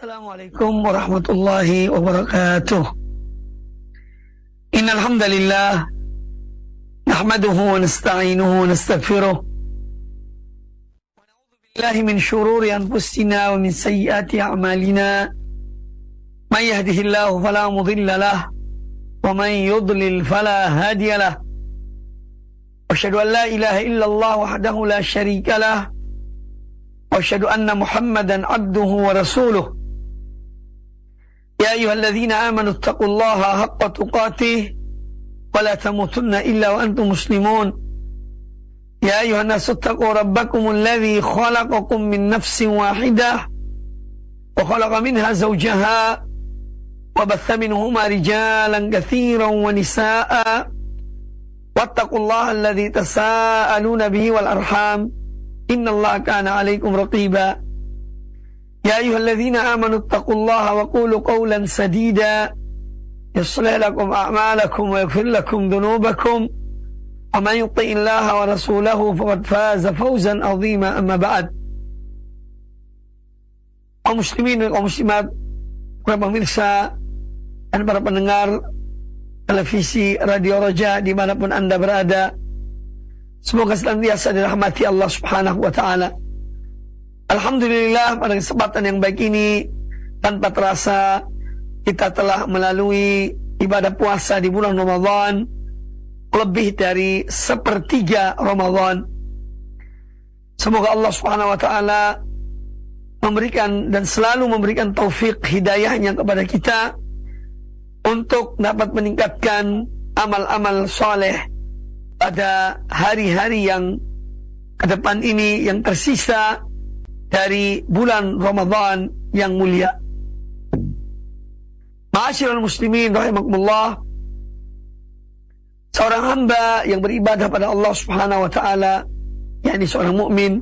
Assalamualaikum warahmatullahi wabarakatuh. Innal hamdalillah nahmaduhu wa nasta'inuhu wa nastaghfiruh. Wa na'udzu billahi min shururi anfusina wa min sayyiati a'malina. May yahdihillahu fala mudilla lahu wa man yudlil fala hadiya lahu. Asyhadu an la ilaha illallah wahdahu la syarika lahu. Wa asyhadu anna Muhammadan abduhu wa rasuluh. يا أيها الذين آمنوا اتقوا الله حق تقاته ولا تموتن إلا وأنتم مسلمون يا أيها الناس اتقوا ربكم الذي خلقكم من نفس واحدة وخلق منها زوجها وبث منهما رجالا كثيرا ونساء واتقوا الله الذي تساءلون به والأرحام إن الله كان عليكم رقيبا يا أيها الذين آمنوا اتقوا الله وقولوا قولا سديدا يصلح لكم أعمالكم ويغفر لكم ذنوبكم ومن يطع الله ورسوله فقد فاز فوزا عظيما أما بعد. Kaum muslimin dan kaum muslimat, para pemirsa dan para pendengar televisi Radio Roja dimanapun Anda berada, semoga senantiasa dirahmati Allah Subhanahu wa Ta'ala. Alhamdulillah, pada kesempatan yang baik ini tanpa terasa kita telah melalui ibadah puasa di bulan Ramadan lebih dari sepertiga Ramadan. Semoga Allah Subhanahu wa Ta'ala memberikan dan selalu memberikan taufik hidayahnya kepada kita untuk dapat meningkatkan amal-amal soleh pada hari-hari yang ke depan ini yang tersisa dari bulan Ramadan yang mulia. Ma'asyiral muslimin rahimakumullah, seorang hamba yang beribadah pada Allah Subhanahu wa Ta'ala, yakni seorang mukmin,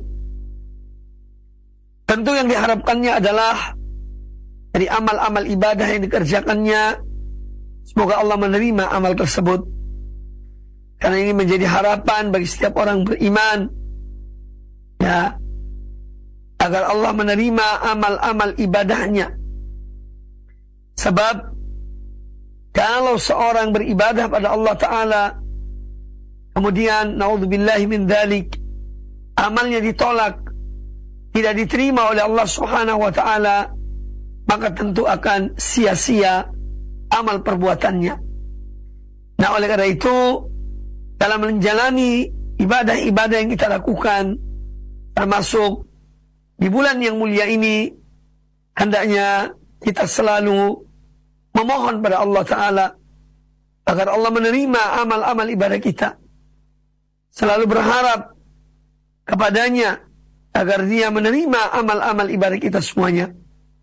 tentu yang diharapkannya adalah dari amal-amal ibadah yang dikerjakannya, semoga Allah menerima amal tersebut. Karena ini menjadi harapan bagi setiap orang beriman, ya, agar Allah menerima amal-amal ibadahnya. Sebab kalau seorang beribadah pada Allah Ta'ala kemudian na'udzubillahi min dzalik amalnya ditolak, tidak diterima oleh Allah Subhanahu wa Ta'ala, maka tentu akan sia-sia amal perbuatannya. Nah, oleh karena itu dalam menjalani ibadah-ibadah yang kita lakukan, termasuk di bulan yang mulia ini, hendaknya kita selalu memohon pada Allah Ta'ala agar Allah menerima amal-amal ibadah kita. Selalu berharap kepadanya agar Dia menerima amal-amal ibadah kita semuanya.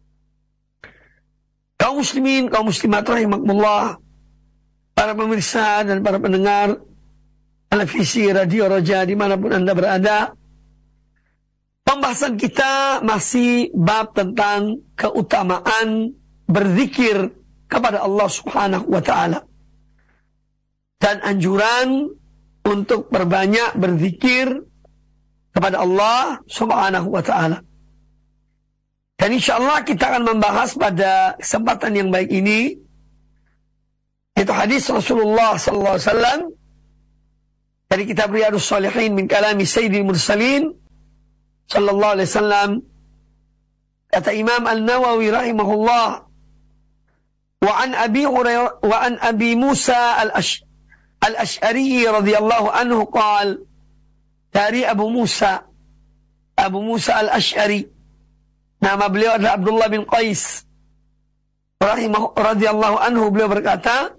Kaum muslimin, kaum muslimat rahimakumullah, para pemirsa dan para pendengar televisi Radio Roja dimanapun Anda berada, pembahasan kita masih bab tentang keutamaan berzikir kepada Allah Subhanahu wa Ta'ala dan anjuran untuk berbanyak berzikir kepada Allah Subhanahu wa Ta'ala. Dan insyaallah kita akan membahas pada kesempatan yang baik ini itu hadis Rasulullah sallallahu alaihi wasallam dari kitab Riyadhus Shalihin min kalami Sayyidil Mursalin sallallahu alaihi wasallam. Kata Imam An-Nawawi rahimahullah, wa an Abi Musa al-Ash'ari radhiyallahu anhu qala, dari Abu Musa al-Ash'ari, nama beliau adalah Abdullah bin Qais radhiyallahu anhu, beliau berkata,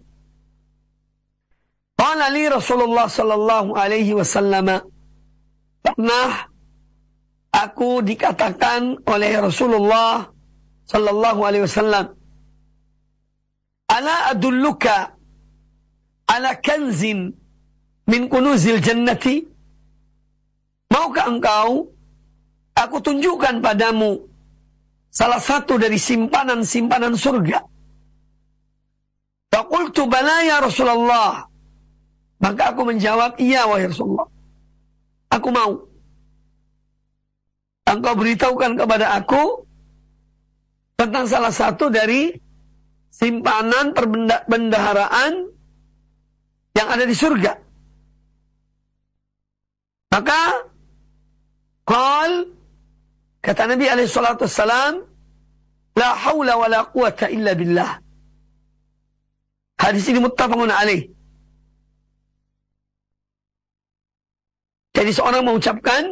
qala li Rasulullah sallallahu alaihi wasallam, pernah aku dikatakan oleh Rasulullah sallallahu alaihi wasallam, ala adulluka ala kanzin min kunuzil jannati, maukah engkau aku tunjukkan padamu salah satu dari simpanan-simpanan surga? Faqultu bala ya Rasulullah, maka aku menjawab, iya wahai Rasulullah, aku mau. Engkau beritahukan kepada aku tentang salah satu dari simpanan perbendaharaan yang ada di surga. Maka kata Nabi alaihi salatu wassalam, la haula wa la quwata illa billah. Hadis ini muttafaqun alaih. Jadi seorang mengucapkan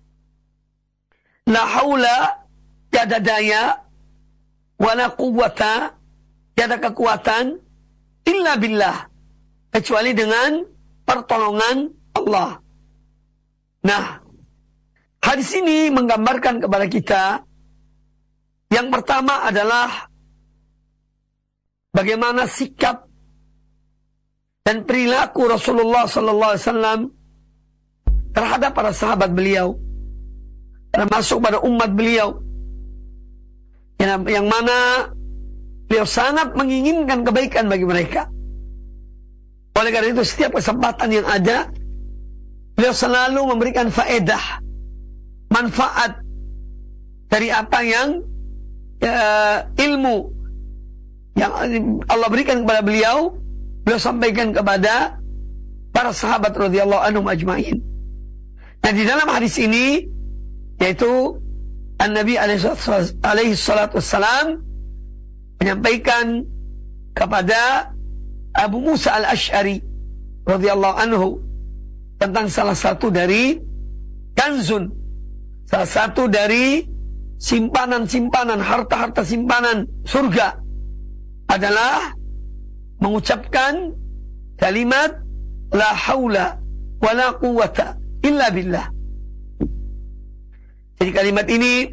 la haula, tiada daya, wa la quwata, tiada kekuatan, illa billah, kecuali dengan pertolongan Allah. Nah, hadis ini menggambarkan kepada kita, yang pertama adalah bagaimana sikap dan perilaku Rasulullah sallallahu alaihi wasallam terhadap para sahabat beliau, termasuk pada umat beliau, yang mana beliau sangat menginginkan kebaikan bagi mereka. Oleh karena itu, setiap kesempatan yang ada, beliau selalu memberikan faedah, manfaat dari apa yang ilmu yang Allah berikan kepada beliau, beliau sampaikan kepada para sahabat radhiyallahu anhum ajma'in. Nah, di dalam hadis ini, yaitu An-Nabi alaihi salatu wassalam menyampaikan kepada Abu Musa al-Ash'ari radhiyallahu anhu tentang salah satu dari kanzun, salah satu dari simpanan-simpanan, harta-harta simpanan surga adalah mengucapkan kalimat la haula wa la quwata illa billah. Jadi kalimat ini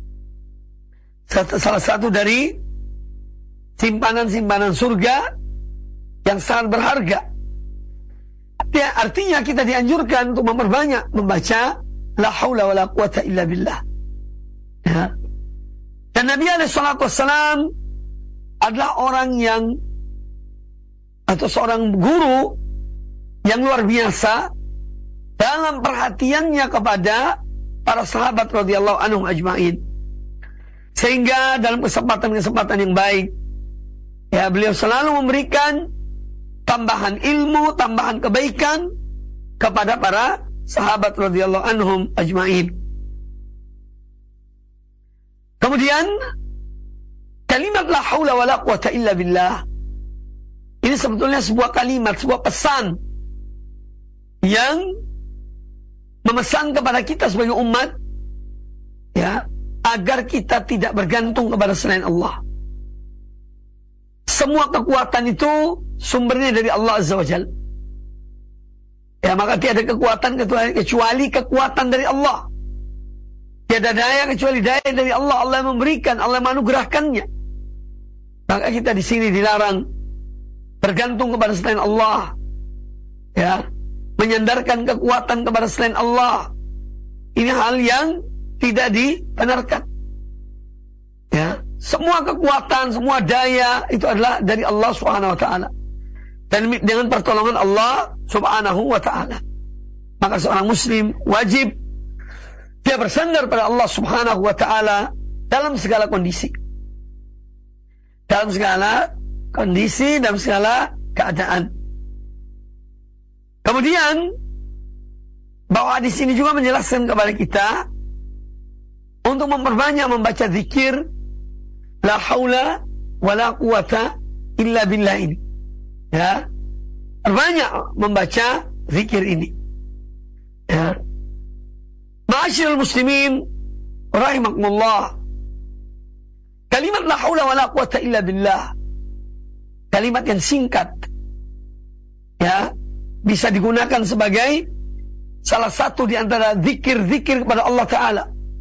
salah satu dari simpanan-simpanan surga yang sangat berharga. Artinya kita dianjurkan untuk memperbanyak membaca la haula wa la quwata illa billah. Ya. Dan Nabi SAW adalah orang yang, atau seorang guru yang luar biasa dalam perhatiannya kepada para sahabat radhiyallahu anhum ajma'in. Sehingga dalam kesempatan-kesempatan yang baik, ya, beliau selalu memberikan tambahan ilmu, tambahan kebaikan kepada para sahabat radhiyallahu anhum ajma'in. Kemudian kalimat la haula wa la quwata illa billah ini sebetulnya sebuah kalimat, sebuah pesan yang memesan kepada kita sebagai umat, ya, agar kita tidak bergantung kepada selain Allah. Semua kekuatan itu sumbernya dari Allah Azza wa Jalla. Ya, maka tiada kekuatan kecuali kekuatan dari Allah. Tiada daya kecuali daya dari Allah. Allah yang memberikan, Allah yang menganugerahkannya. Maka kita di sini dilarang bergantung kepada selain Allah, ya, menyandarkan kekuatan kepada selain Allah. Ini hal yang tidak dibenarkan. Ya, semua kekuatan, semua daya itu adalah dari Allah Subhanahu wa taala. Dan dengan pertolongan Allah Subhanahu wa taala. Maka seorang muslim wajib dia bersandar pada Allah Subhanahu wa taala dalam segala kondisi. Dalam segala kondisi, dalam segala keadaan. Kemudian bahwa hadis ini juga menjelaskan kepada kita untuk memperbanyak membaca zikir la haula wa la quwata illa billah ini. Ya, perbanyak membaca zikir ini. Ya. Ma'asyiral muslimin rahimakumullah. Kalimat la haula wa la quwata illa billah, kalimat yang singkat, ya, bisa digunakan sebagai salah satu di antara zikir-zikir kepada Allah Ta'ala.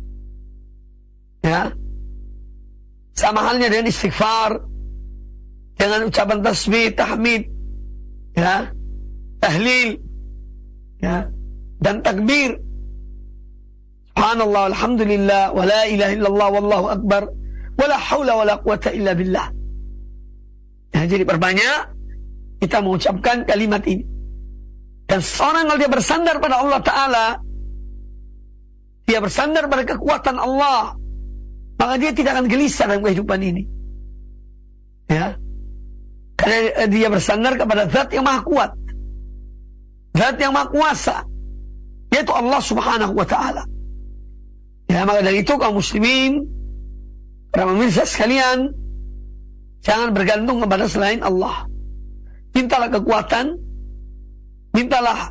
Ya, sama halnya dengan istighfar, dengan ucapan tasbih, tahmid, ya, tahlil, ya, dan takbir. Subhanallah, alhamdulillah, wa la ilaha illallah, wallahu akbar, wa la hawla wa la quwata illa billah. Ya, jadi perbanyak kita mengucapkan kalimat ini. Dan seorang kalau dia bersandar pada Allah Ta'ala, dia bersandar pada kekuatan Allah, maka dia tidak akan gelisah dalam kehidupan ini. Ya. Karena dia bersandar kepada zat yang maha kuat, zat yang maha kuasa, yaitu Allah subhanahu wa ta'ala. Ya, maka dari itu kaum muslimin, para pemirsa sekalian, jangan bergantung kepada selain Allah. Mintalah kekuatan, mintalah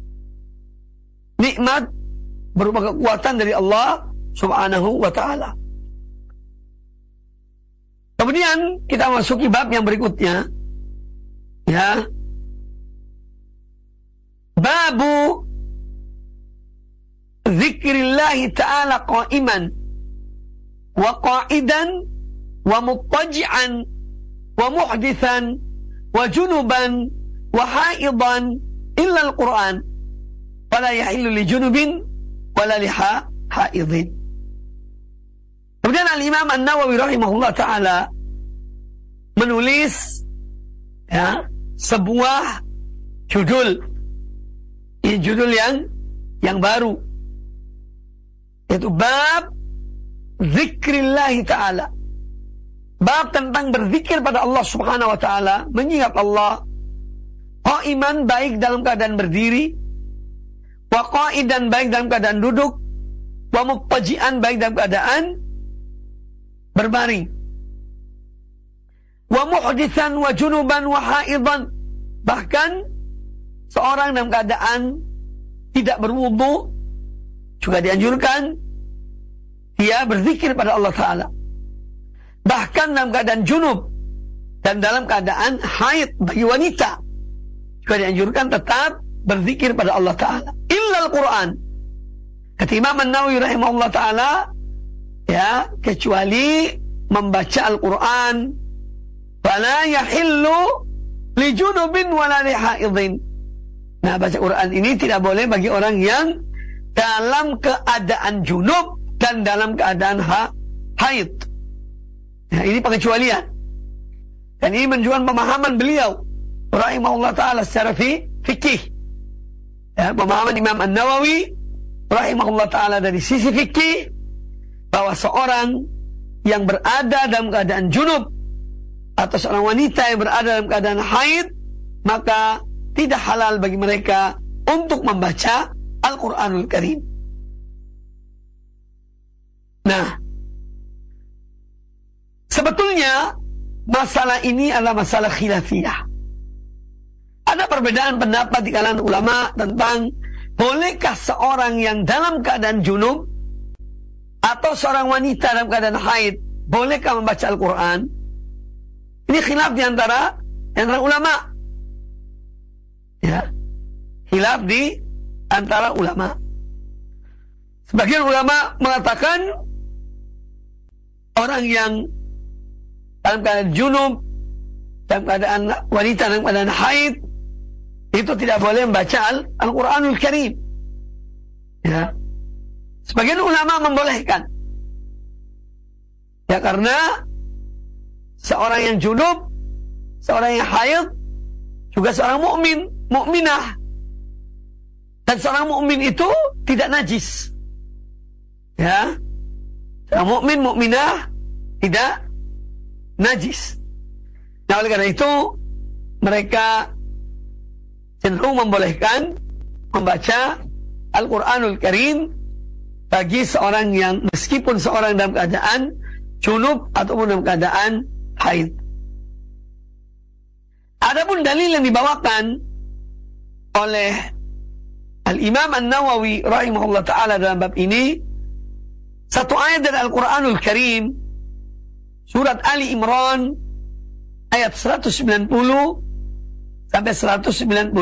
nikmat berupa kekuatan dari Allah subhanahu wa ta'ala. Kemudian kita masuki bab yang berikutnya, ya, babu zikrillahi ta'ala qa'iman wa qa'idan wa muttaji'an wa muhdithan wa junuban wa haidan illa al-Qur'an fala yahillu li junubin wala li haidin. Kemudian Al-Imam An-Nawawi rahimahullah ta'ala menulis, ya, sebuah judul. Ini judul yang baru, yaitu bab zikrillahi ta'ala, bab tentang berzikir pada Allah subhanahu wa ta'ala, mengingat Allah, qa'iman baik dalam keadaan berdiri, wa qa'idan baik dalam keadaan duduk, wa muttaji'an baik dalam keadaan berbaring, wa muhditsan wa junuban wa haidan, bahkan seorang dalam keadaan tidak berwudu juga dianjurkan dia berzikir pada Allah Ta'ala. Bahkan dalam keadaan junub dan dalam keadaan haid bagi wanita juga dianjurkan tetap berzikir pada Allah Ta'ala. Illa Al-Quran, kata Imam An-Nawawi rahimahullah ta'ala, ya, kecuali membaca Al-Quran, fala yahillu li junubin wala li haidin. Nah, baca Quran ini tidak boleh bagi orang yang dalam keadaan junub dan dalam keadaan haid. Nah, ini pengecualian. Dan ini menunjukkan pemahaman beliau rahimahullah ta'ala secara fikih. Ya, pemahaman Imam An-Nawawi rahimahullah ta'ala dari sisi fikih, bahwa seorang yang berada dalam keadaan junub atau seorang wanita yang berada dalam keadaan haid, maka tidak halal bagi mereka untuk membaca Al-Quranul Karim. Nah, sebetulnya masalah ini adalah masalah khilafiyah. Ada perbedaan pendapat di kalangan ulama tentang bolehkah seorang yang dalam keadaan junub atau seorang wanita dalam keadaan haid bolehkah membaca Al-Quran. Ini khilaf di antara ulama. Ya, khilaf di antara ulama. Sebagian ulama mengatakan orang yang dalam keadaan junub, dalam keadaan wanita dalam keadaan haid, itu tidak boleh membaca Al-Quranul Karim. Ya. Sebagian ulama membolehkan. Ya, karena seorang yang junub, seorang yang haid, juga seorang mukminah. Dan seorang mukmin itu tidak najis. Ya. Seorang mukminah tidak najis. Nah, oleh karena itu mereka cenderung membolehkan membaca Al-Quranul Karim bagi seorang yang meskipun seorang dalam keadaan junub ataupun dalam keadaan haid. Adapun dalil yang dibawakan oleh Al-Imam An-Nawawi rahimahullah ta'ala dalam bab ini, satu ayat dari Al-Quranul Karim, surat Ali Imran ayat 190 sampai 191.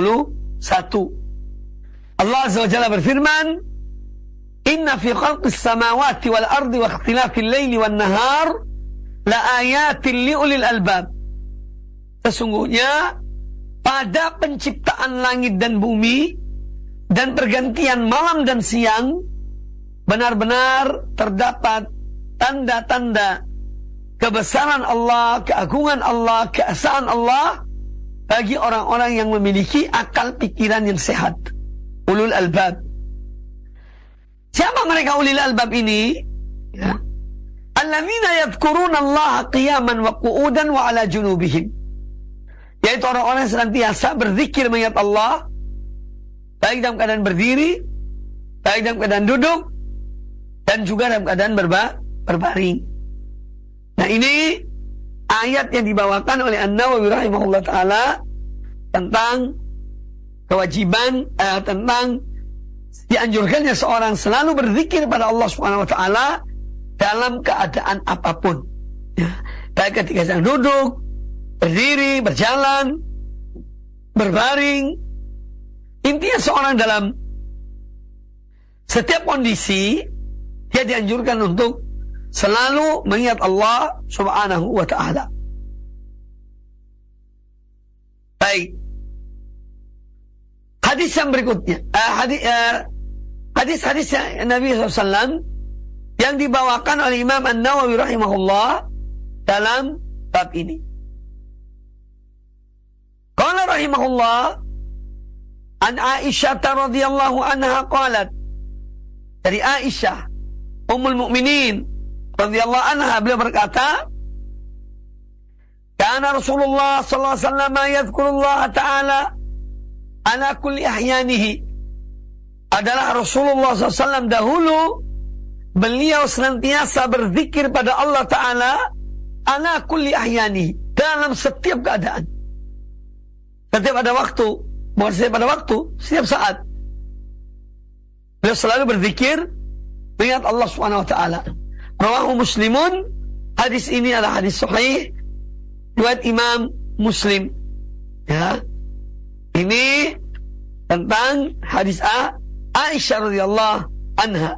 Allah Azza wa Jalla berfirman, inna fi khalqis samawati wal ardi wa ikhtilafil laili wan nahar la ayatin li ulil albab. Sesungguhnya pada penciptaan langit dan bumi dan pergantian malam dan siang benar-benar terdapat tanda-tanda kebesaran Allah, keagungan Allah, keesaan Allah bagi orang-orang yang memiliki akal pikiran yang sehat. Ulul albab. Siapa mereka ulil albab ini? Ya. alladzina yadhkuruna Allah qiyaman wa qu'udan wa ala junubihim. Yaitu orang-orang yang senantiasa berzikir mengingat Allah, baik dalam keadaan berdiri, baik dalam keadaan duduk, dan juga dalam keadaan berbaring. Nah, ini ayat yang dibawakan oleh An-Nawawi rahimahullah ta'ala tentang kewajiban, tentang dianjurkannya seorang selalu berzikir pada Allah Subhanahu wa ta'ala dalam keadaan apapun. Ya, baik ketika sedang duduk, berdiri, berjalan, berbaring. Intinya seorang dalam setiap kondisi dia dianjurkan untuk selalu mengingat Allah Subhanahu wa ta'ala. Baik. Hadis yang berikutnya, hadis-hadis Nabi SAW yang dibawakan oleh Imam An-Nawawi rahimahullah dalam bab ini. Qala rahimahullah an Aisyah radhiyallahu anha qalat, dari Aisyah Ummul Mukminin radhiyallahu anha, beliau berkata, kana Rasulullah sallallahu alaihi wasallam yadhkurullah ta'ala ala kulli ahyanihi. Adalah Rasulullah SAW dahulu beliau senantiasa berzikir pada Allah Ta'ala ala kulli ahyanihi, dalam setiap keadaan, setiap ada waktu, bukan setiap ada waktu, setiap saat beliau selalu berzikir mengingat Allah Subhanahu wa ta'ala. Rawahu Muslimun. Hadis ini adalah hadis sahih riwayat Imam Muslim. Ya. Ini tentang hadis Aisyah radhiyallahu anha.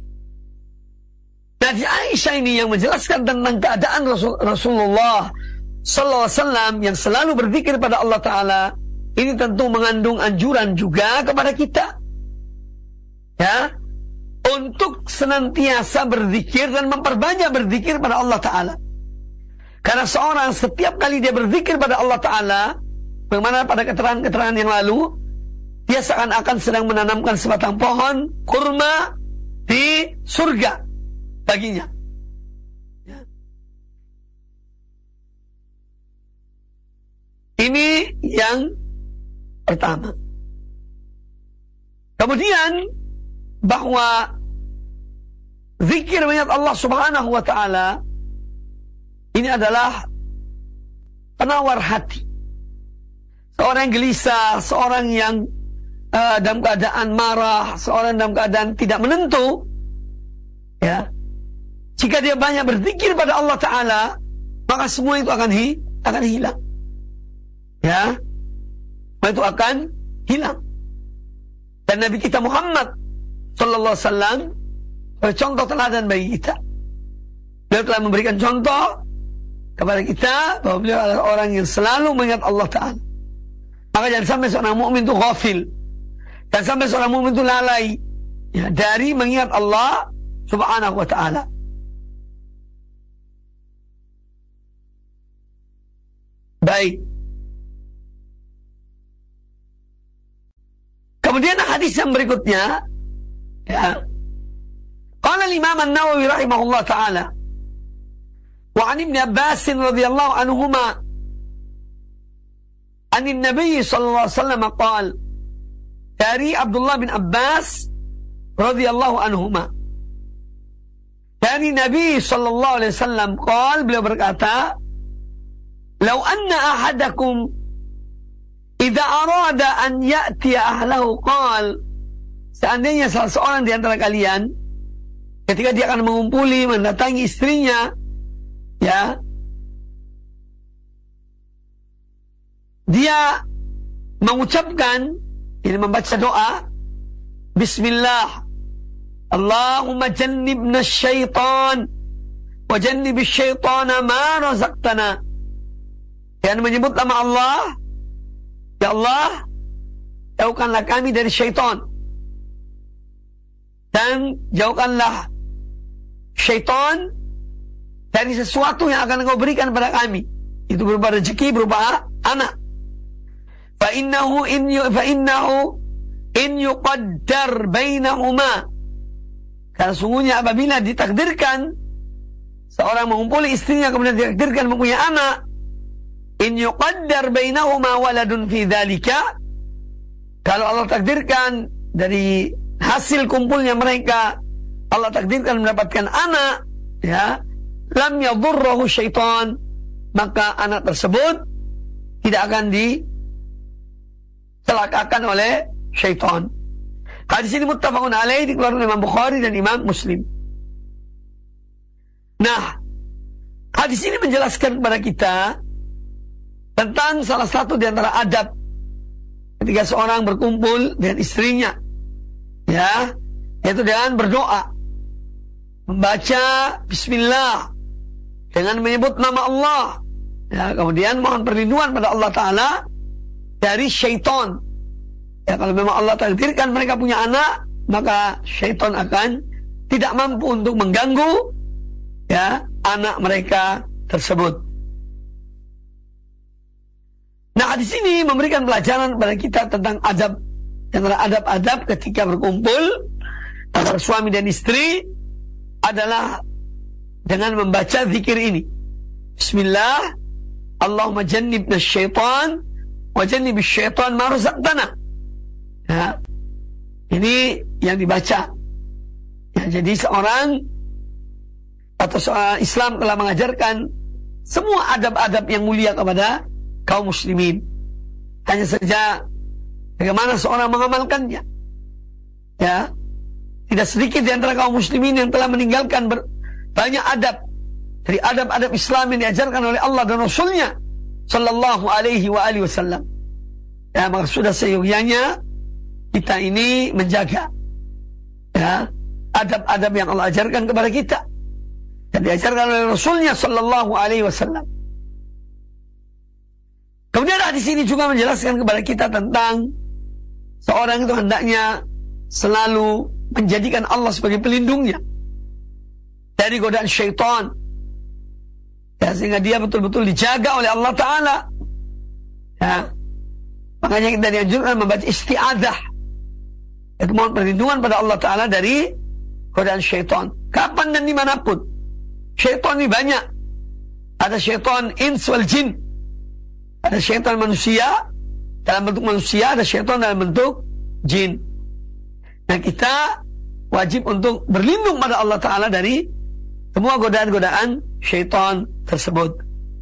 Hadis Aisyah ini yang menjelaskan tentang keadaan Rasulullah sallallahu alaihi wasallam yang selalu berzikir pada Allah Ta'ala. Ini tentu mengandung anjuran juga kepada kita, ya, untuk senantiasa berzikir dan memperbanyak berzikir pada Allah Ta'ala. Karena seorang setiap kali dia berzikir pada Allah Ta'ala, bagaimana pada keterangan-keterangan yang lalu, dia seakan-akan sedang menanamkan sebatang pohon kurma di surga baginya. Ya. Ini yang pertama. Kemudian bahwa zikir mengingat Allah Subhanahu wa ta'ala ini adalah penawar hati. Seorang yang gelisah, seorang yang dalam keadaan marah, seorang dalam keadaan tidak menentu, ya, jika dia banyak berzikir pada Allah Ta'ala, maka semua itu akan hilang, ya, semua itu akan hilang. Dan Nabi kita Muhammad Sallallahu Alaihi Wasallam bercontoh teladan bagi kita. Beliau telah memberikan contoh kepada kita bahwa beliau adalah orang yang selalu mengingat Allah Ta'ala. Maka jangan sampai seorang mukmin itu ghafil, jangan sampai seorang mukmin itu lalai, ya, dari mengingat Allah Subhanahu wa ta'ala. Baik. Kemudian hadis yang berikutnya, ya, qala al-Imam An-Nawawi rahimahullah ta'ala wa 'an Ibn Abbas radhiyallahu anhuma an Nabi sallallahu alaihi wasallam qala, dari Abdullah bin Abbas radhiyallahu anhuma, dari Nabi sallallahu alaihi wasallam qala, beliau berkata, "Lau anna ahadakum idza arada an ya'ti ahlahu qala," seandainya salah seorang di antara kalian ketika dia akan mengumpuli mendatangi istrinya, ya, dia mengucapkan, ini membaca doa, Bismillah, Allahumma jannibna syaitan wa jannibish syaitana ma razaqtana. Dan menyebut nama Allah, ya Allah, jauhkanlah kami dari syaitan dan jauhkanlah syaitan dari sesuatu yang akan Engkau berikan kepada kami. Itu berupa rezeki, berupa anak. Fa innahu in yuqaddar bainahuma, karena sungguhnya apabila ditakdirkan seorang mengumpuli istrinya kemudian ditakdirkan mempunyai anak, in yuqaddar bainahuma waladun fi dzalika, kalau Allah takdirkan dari hasil kumpulnya mereka, Allah takdirkan mendapatkan anak, ya, lam yadurruhu syaitan, maka anak tersebut tidak akan dicelakakan oleh syaitan. Hadis ini muttafaqun alaih, dikeluarkan oleh Imam Bukhari dan Imam Muslim. Nah, hadis ini menjelaskan kepada kita tentang salah satu di antara adab ketika seorang berkumpul dengan istrinya, ya, yaitu dengan berdoa, membaca bismillah dengan menyebut nama Allah, ya, kemudian mohon perlindungan pada Allah Ta'ala dari syaitan. Ya, kalau memang Allah takdirkan mereka punya anak, maka syaitan akan tidak mampu untuk mengganggu, ya, anak mereka tersebut. Nah, di sini memberikan pelajaran kepada kita tentang adab, antara adab-adab ketika berkumpul antara suami dan istri adalah dengan membaca zikir ini. Bismillah, Allahumma jannibna syaitan wa jannibish syaitan ma razaqtana. Ya, ini yang dibaca. Ya, jadi seorang atau seorang Islam telah mengajarkan semua adab-adab yang mulia kepada kaum muslimin. Hanya saja bagaimana seorang mengamalkannya. Ya, tidak sedikit di antara kaum muslimin yang telah meninggalkan banyak adab dari adab-adab Islam yang diajarkan oleh Allah dan Rasulnya sallallahu alaihi wa alihi wasallam. Ya, maka sudah seyogyanya kita ini menjaga, ya, adab-adab yang Allah ajarkan kepada kita dan diajarkan oleh Rasulnya sallallahu alaihi wasallam. Kemudian hadis ini juga menjelaskan kepada kita tentang seorang itu hendaknya selalu menjadikan Allah sebagai pelindungnya dari godaan syaitan, ya, sehingga dia betul-betul dijaga oleh Allah Ta'ala. Ya, makanya kita dianjurkan membaca isti'adzah, itu mohon perlindungan pada Allah Ta'ala dari godaan syaitan, kapan dan dimanapun. Syaitan ini banyak, ada syaitan ins wal jin, ada syaitan manusia dalam bentuk manusia, ada syaitan dalam bentuk jin. Nah, kita wajib untuk berlindung pada Allah Ta'ala dari semua godaan-godaan syaitan tersebut.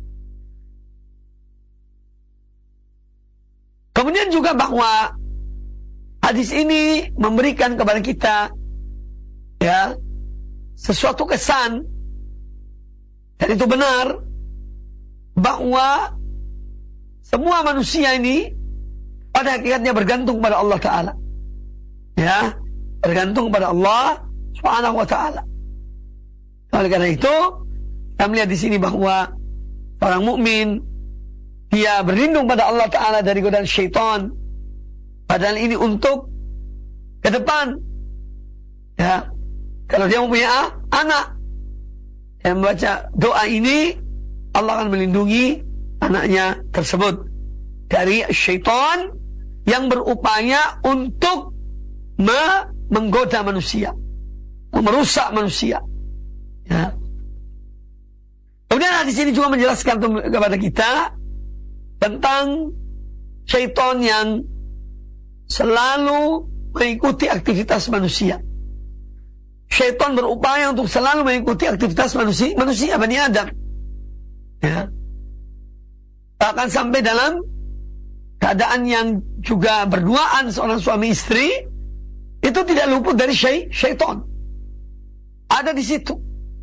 Kemudian juga bahwa hadis ini memberikan kepada kita, ya, sesuatu kesan, dan itu benar, bahwa semua manusia ini pada hakikatnya bergantung pada Allah Ta'ala, ya, bergantung pada Allah Subhanahu wa Ta'ala. Oleh karena itu kita melihat di sini bahwa orang mukmin dia berlindung pada Allah Ta'ala dari godaan syaitan. Padahal ini untuk ke depan, ya, kalau dia mempunyai anak yang membaca doa ini, Allah akan melindungi anaknya tersebut dari syaitan yang berupaya untuk menggoda manusia, merusak manusia, ya. Kemudian hadis ini juga menjelaskan kepada kita tentang syaitan yang selalu mengikuti aktivitas manusia. Syaitan berupaya untuk selalu mengikuti aktivitas manusia Bani Adam, ya. Bahkan sampai dalam keadaan yang juga berduaan seorang suami istri, itu tidak luput dari syaitan. Ada di situ.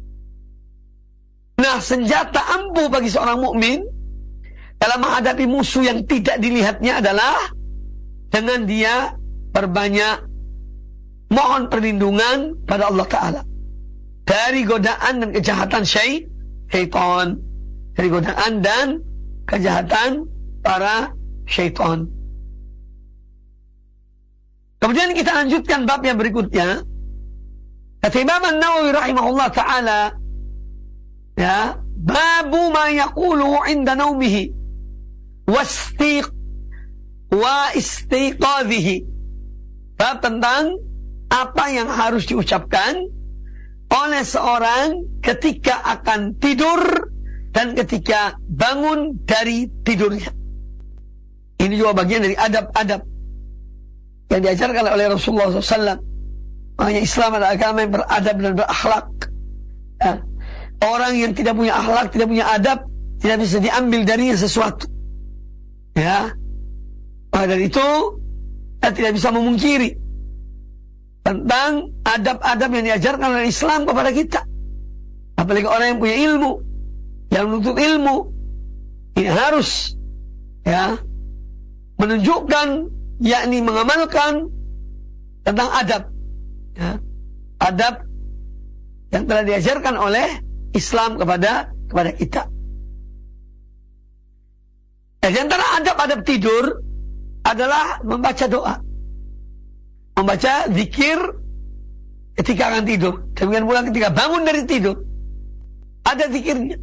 Nah, senjata ampuh bagi seorang mukmin dalam menghadapi musuh yang tidak dilihatnya adalah dengan dia berbanyak mohon perlindungan pada Allah Ta'ala dari godaan dan kejahatan syaitan, dari godaan dan kejahatan para syaitan. Kemudian kita lanjutkan bab yang berikutnya. Kata Imam An-Nawawi rahimahullah ta'ala, ya, babu ma yaqulu inda naumihi wa istiqadhihi. Bab tentang apa yang harus diucapkan oleh seorang ketika akan tidur dan ketika bangun dari tidurnya. Ini juga bagian dari adab-adab yang diajarkan oleh Rasulullah SAW. Makanya Islam adalah agama yang beradab dan berakhlak. Ya. Orang yang tidak punya akhlak, tidak punya adab, tidak bisa diambil darinya sesuatu. Ya. Maka dari itu kita tidak bisa memungkiri tentang adab-adab yang diajarkan oleh Islam kepada kita. Apalagi orang yang punya ilmu, yang menuntut ilmu, ini harus ya menunjukkan, yakni mengamalkan tentang adab, ya, adab yang telah diajarkan oleh Islam kepada kita. Di antara adab-adab tidur adalah membaca doa, membaca zikir ketika akan tidur. Demikian pula ketika bangun dari tidur, ada zikirnya.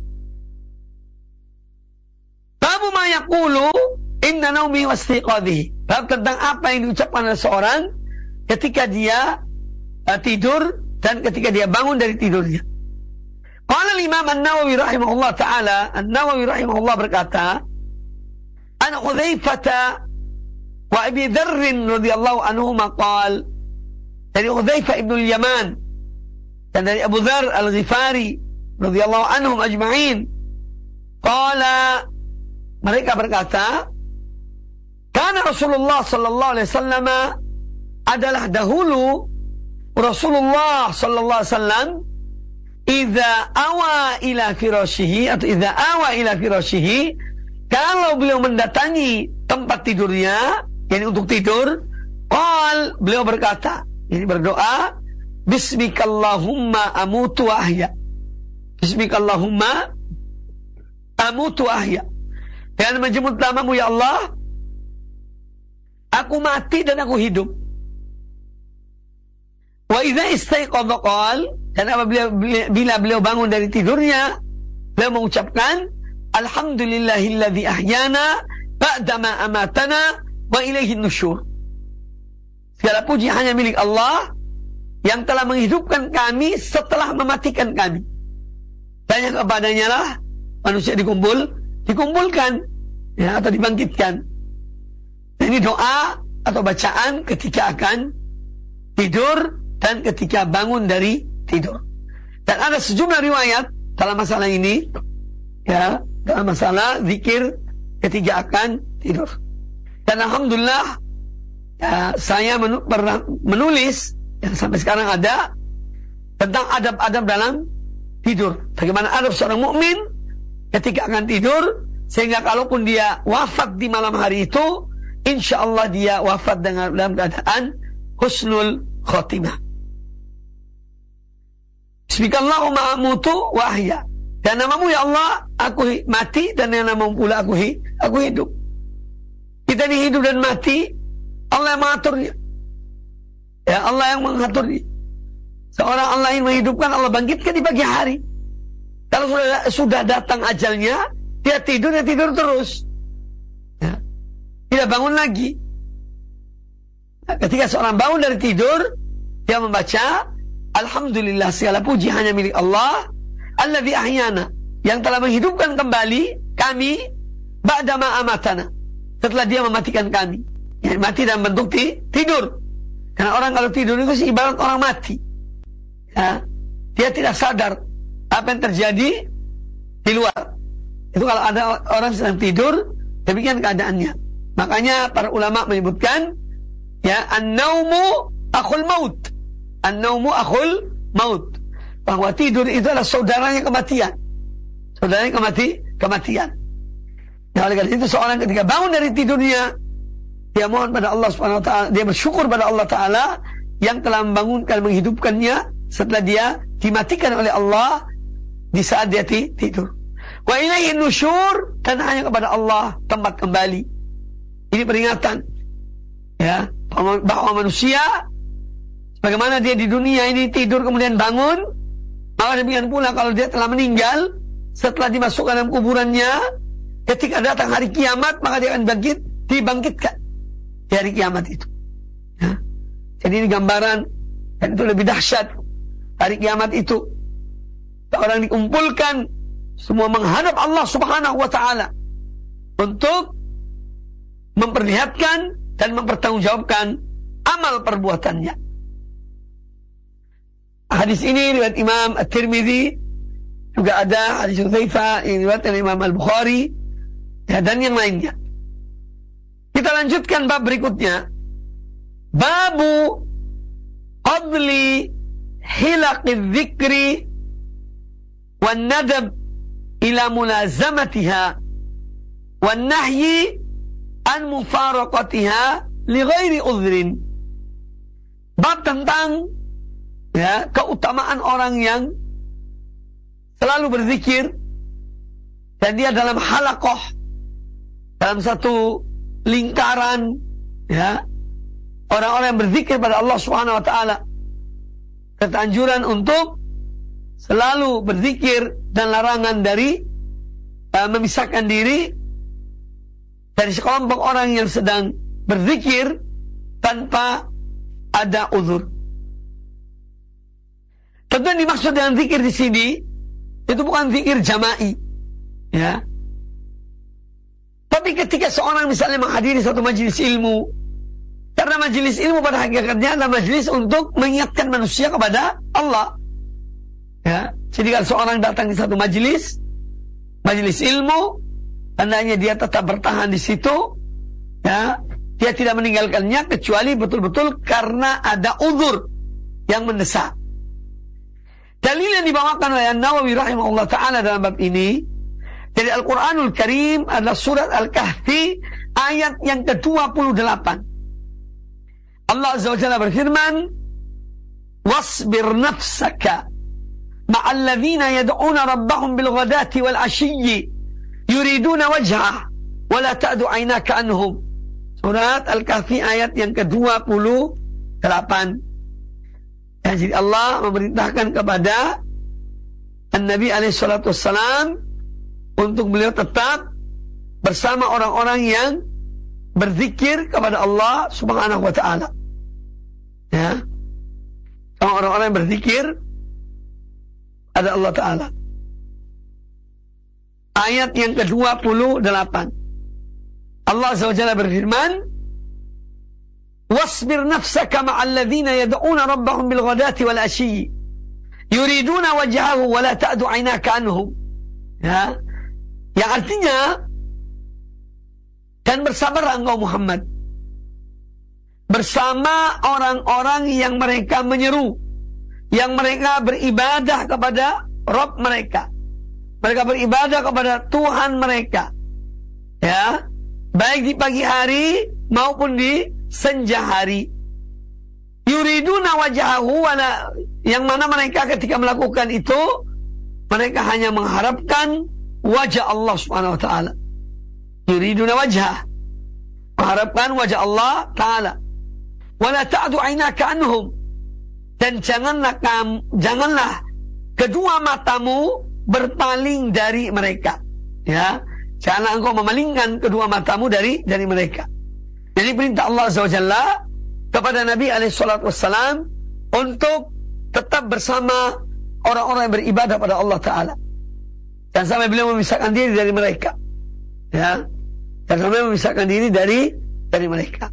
Babu ma yaqulu inna naumi wastiqadhi. Bab tentang apa yang diucapkan oleh seorang ketika dia tidur dan ketika dia bangun dari tidurnya. Qala al-Imam An-Nawawi rahimahullah ta'ala, An-Nawawi rahimahullah berkata, an Hudzaifah wa Abi Dzarr radhiyallahu anhuma qala, dari Hudzaifah ibn al-Yaman dan dari Abu Dzarr al-Ghifari radhiyallahu anhum ajma'in, qala, mereka berkata, karena Rasulullah sallallahu alaihi wasallam adalah dahulu Rasulullah sallallahu alaihi wasallam idza awa ila firashihi, atau idza awa ila firashihi, kalau beliau mendatangi tempat tidurnya, yani untuk tidur, beliau berkata, ini berdoa, bismikallahumma amutu wa ahya, bismikallahumma amutu wa ahya, dengan menjemput namamu ya Allah, aku mati dan aku hidup. Wa idza istayqadha qala, dan bila beliau bangun dari tidurnya, beliau mengucapkan, alhamdulillahilladzi ahyana ba'dama amatana wa ilaihin nusyur. Segala puji hanya milik Allah yang telah menghidupkan kami setelah mematikan kami. Dan yang kepadanya lah manusia dikumpulkan, ya, atau dibangkitkan. Dan ini doa atau bacaan ketika akan tidur dan ketika bangun dari tidur. Dan ada sejumlah riwayat dalam masalah ini, ya, dalam masalah zikir ketika akan tidur. Dan alhamdulillah, ya, saya pernah menulis yang sampai sekarang ada tentang adab-adab dalam tidur. Bagaimana adab seorang mukmin ketika akan tidur, sehingga kalaupun dia wafat di malam hari itu, insya Allah dia wafat dalam keadaan husnul khotimah. Bismillahirrahmanirrahim, amutu wa ahya. Dan namamu ya Allah, aku mati, dan yang namamu pula aku hidup. Kita ini hidup dan mati, Allah yang mengaturnya. Ya, Allah yang mengaturnya. Seorang Allah yang menghidupkan, Allah bangkitkan di pagi hari. Kalau sudah datang ajalnya, dia tidur terus. Ya. Tidak bangun lagi. Nah, ketika seorang bangun dari tidur, dia membaca, alhamdulillah, segala puji hanya milik Allah, alladzi ahyana, yang telah menghidupkan kembali kami, ba'dama amatana, setelah dia mematikan kami. Ya, mati dalam bentuk tidur. Karena orang kalau tidur itu ibarat orang mati. Ya, dia tidak sadar apa yang terjadi di luar. Itu kalau ada orang sedang tidur, demikian keadaannya. Makanya para ulama menyebutkan, ya, an-naumu akhul maut. An-naumu akhul maut. Bahwa tidur itu adalah saudaranya kematian. Saudaranya kematian. Nah, oleh karena itu seorang ketika bangun dari tidurnya, dia mohon pada Allah Subhanahu wa taala, dia bersyukur pada Allah taala yang telah membangunkan, menghidupkannya setelah dia dimatikan oleh Allah di saat dia tidur. Wa ilaihin nusyur, dan hanya kepada Allah tempat kembali. Ini peringatan, ya, bahwa manusia bagaimana dia di dunia ini tidur kemudian bangun, maka demikian pula kalau dia telah meninggal, setelah dimasukkan dalam kuburannya, ketika datang hari kiamat, maka dia akan dibangkitkan di hari kiamat itu. Ya. Jadi ini gambaran, dan itu lebih dahsyat hari kiamat itu. Orang dikumpulkan semua menghadap Allah Subhanahu wa ta'ala untuk memperlihatkan dan mempertanggungjawabkan amal perbuatannya. Hadis ini riwayat Imam At-Tirmidzi, juga ada hadis Hudzaifah yang riwayat Imam Al-Bukhari, ya, dan yang lainnya. Kita lanjutkan bab berikutnya. Babu qadli hilaqiz dzikri wan nadab ila mulazamatiha wan nahyi an mufaraqatiha li ghairi udhrin. Bab tentang, ya, keutamaan orang yang selalu berzikir dan dia dalam halaqah, dalam satu lingkaran, ya, orang-orang yang berzikir pada Allah Subhanahu wa ta'ala. Ketanjuran untuk selalu berzikir dan larangan dari memisahkan diri dari sekelompok orang yang sedang berzikir tanpa ada uzur. Tentu yang dimaksud dengan zikir di sini itu bukan zikir jama'i, ya. Tapi ketika seorang misalnya menghadiri satu majelis ilmu, karena majelis ilmu pada hakikatnya adalah majelis untuk mengingatkan manusia kepada Allah, ya. Jadi kalau seorang datang di satu majelis ilmu, hendaknya dia tetap bertahan di situ, ya. Dia tidak meninggalkannya kecuali betul-betul karena ada uzur yang mendesak. Dalil yang dibawakan oleh An-Nawawi rahimahullah ta'ala dalam bab ini dari Al-Quranul Karim adalah surat Al-Kahfi ayat yang ke-28. Allah Azza wa Jalla berfirman, "Wasbir nafsaka ma'al ladzina yad'una rabbahum bil ghadati wal ashiyyi yuriduna wajhah wa la ta'du 'ainaka anhum." Surat Al-Kahfi ayat yang ke-28. Jadi Allah memerintahkan kepada An-Nabi alaihi salatu wassalam untuk beliau tetap bersama orang-orang yang berzikir kepada Allah Subhanahu wa ta'ala, ya, sama orang-orang yang berzikir ada Allah Ta'ala. Ayat yang ke-28 Allah Azza wa Jalla berfirman, "Wasbir nafsaka ma'al ladzina yad'una rabbahum bil ghadati wal ashiyyi yuriduna wajhahu wa la ta'du 'ainaka anhum." Ya, yang artinya, dan bersabarlah engkau Muhammad bersama orang-orang yang mereka menyeru, yang mereka beribadah kepada Rabb mereka, mereka beribadah kepada Tuhan mereka, ya, baik di pagi hari maupun di senja hari. Yuriduna wajhahu, yang mana mereka ketika melakukan itu mereka hanya mengharapkan wajah Allah Subhanahu wa ta'ala. Yuriduna wajhah, mengharapkan wajah Allah Ta'ala. Wala ta'du 'ainaka anhum, dan janganlah kedua matamu berpaling dari mereka, ya. Janganlah engkau memalingkan kedua matamu dari mereka. Jadi perintah Allah Azza wa Jalla kepada Nabi alaihi salatu wassalam untuk tetap bersama orang-orang yang beribadah pada Allah Ta'ala, dan sampai beliau memisahkan diri dari mereka, ya, dan sampai memisahkan diri dari mereka.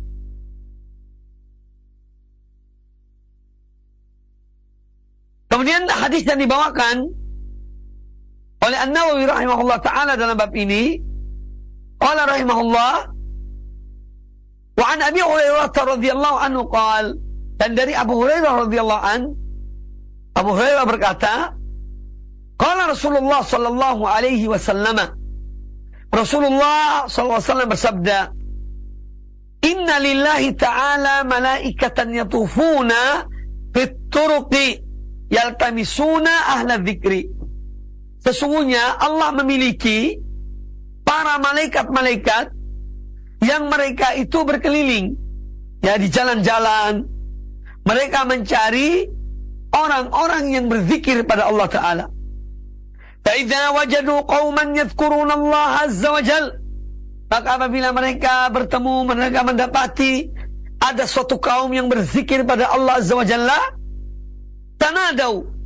Kemudian hadis yang dibawakan oleh An-Nawawi rahimahullah ta'ala dalam bab ini, qala rahimahullah, wa an Abi Hurairah radhiyallahu anhu qala, dan dari Abu Hurairah radhiyallahu an, Abu Hurairah berkata, qala Rasulullah sallallahu alaihi wasallam, Rasulullah sallallahu alaihi wasallam bersabda, "Inna lillahi ta'ala malaikatan yatufuna fit turuqi yaltamisuna ahla dzikri." Sesungguhnya Allah memiliki para malaikat-malaikat yang mereka itu berkeliling, ya, di jalan-jalan. Mereka mencari orang-orang yang berzikir pada Allah Ta'ala. Fa'idha wajadu qawman yadhkuruna Allah Azza wa Jal, maka apabila mereka bertemu, mereka mendapati ada suatu kaum yang berzikir pada Allah Azza wa Jalla, tanadau,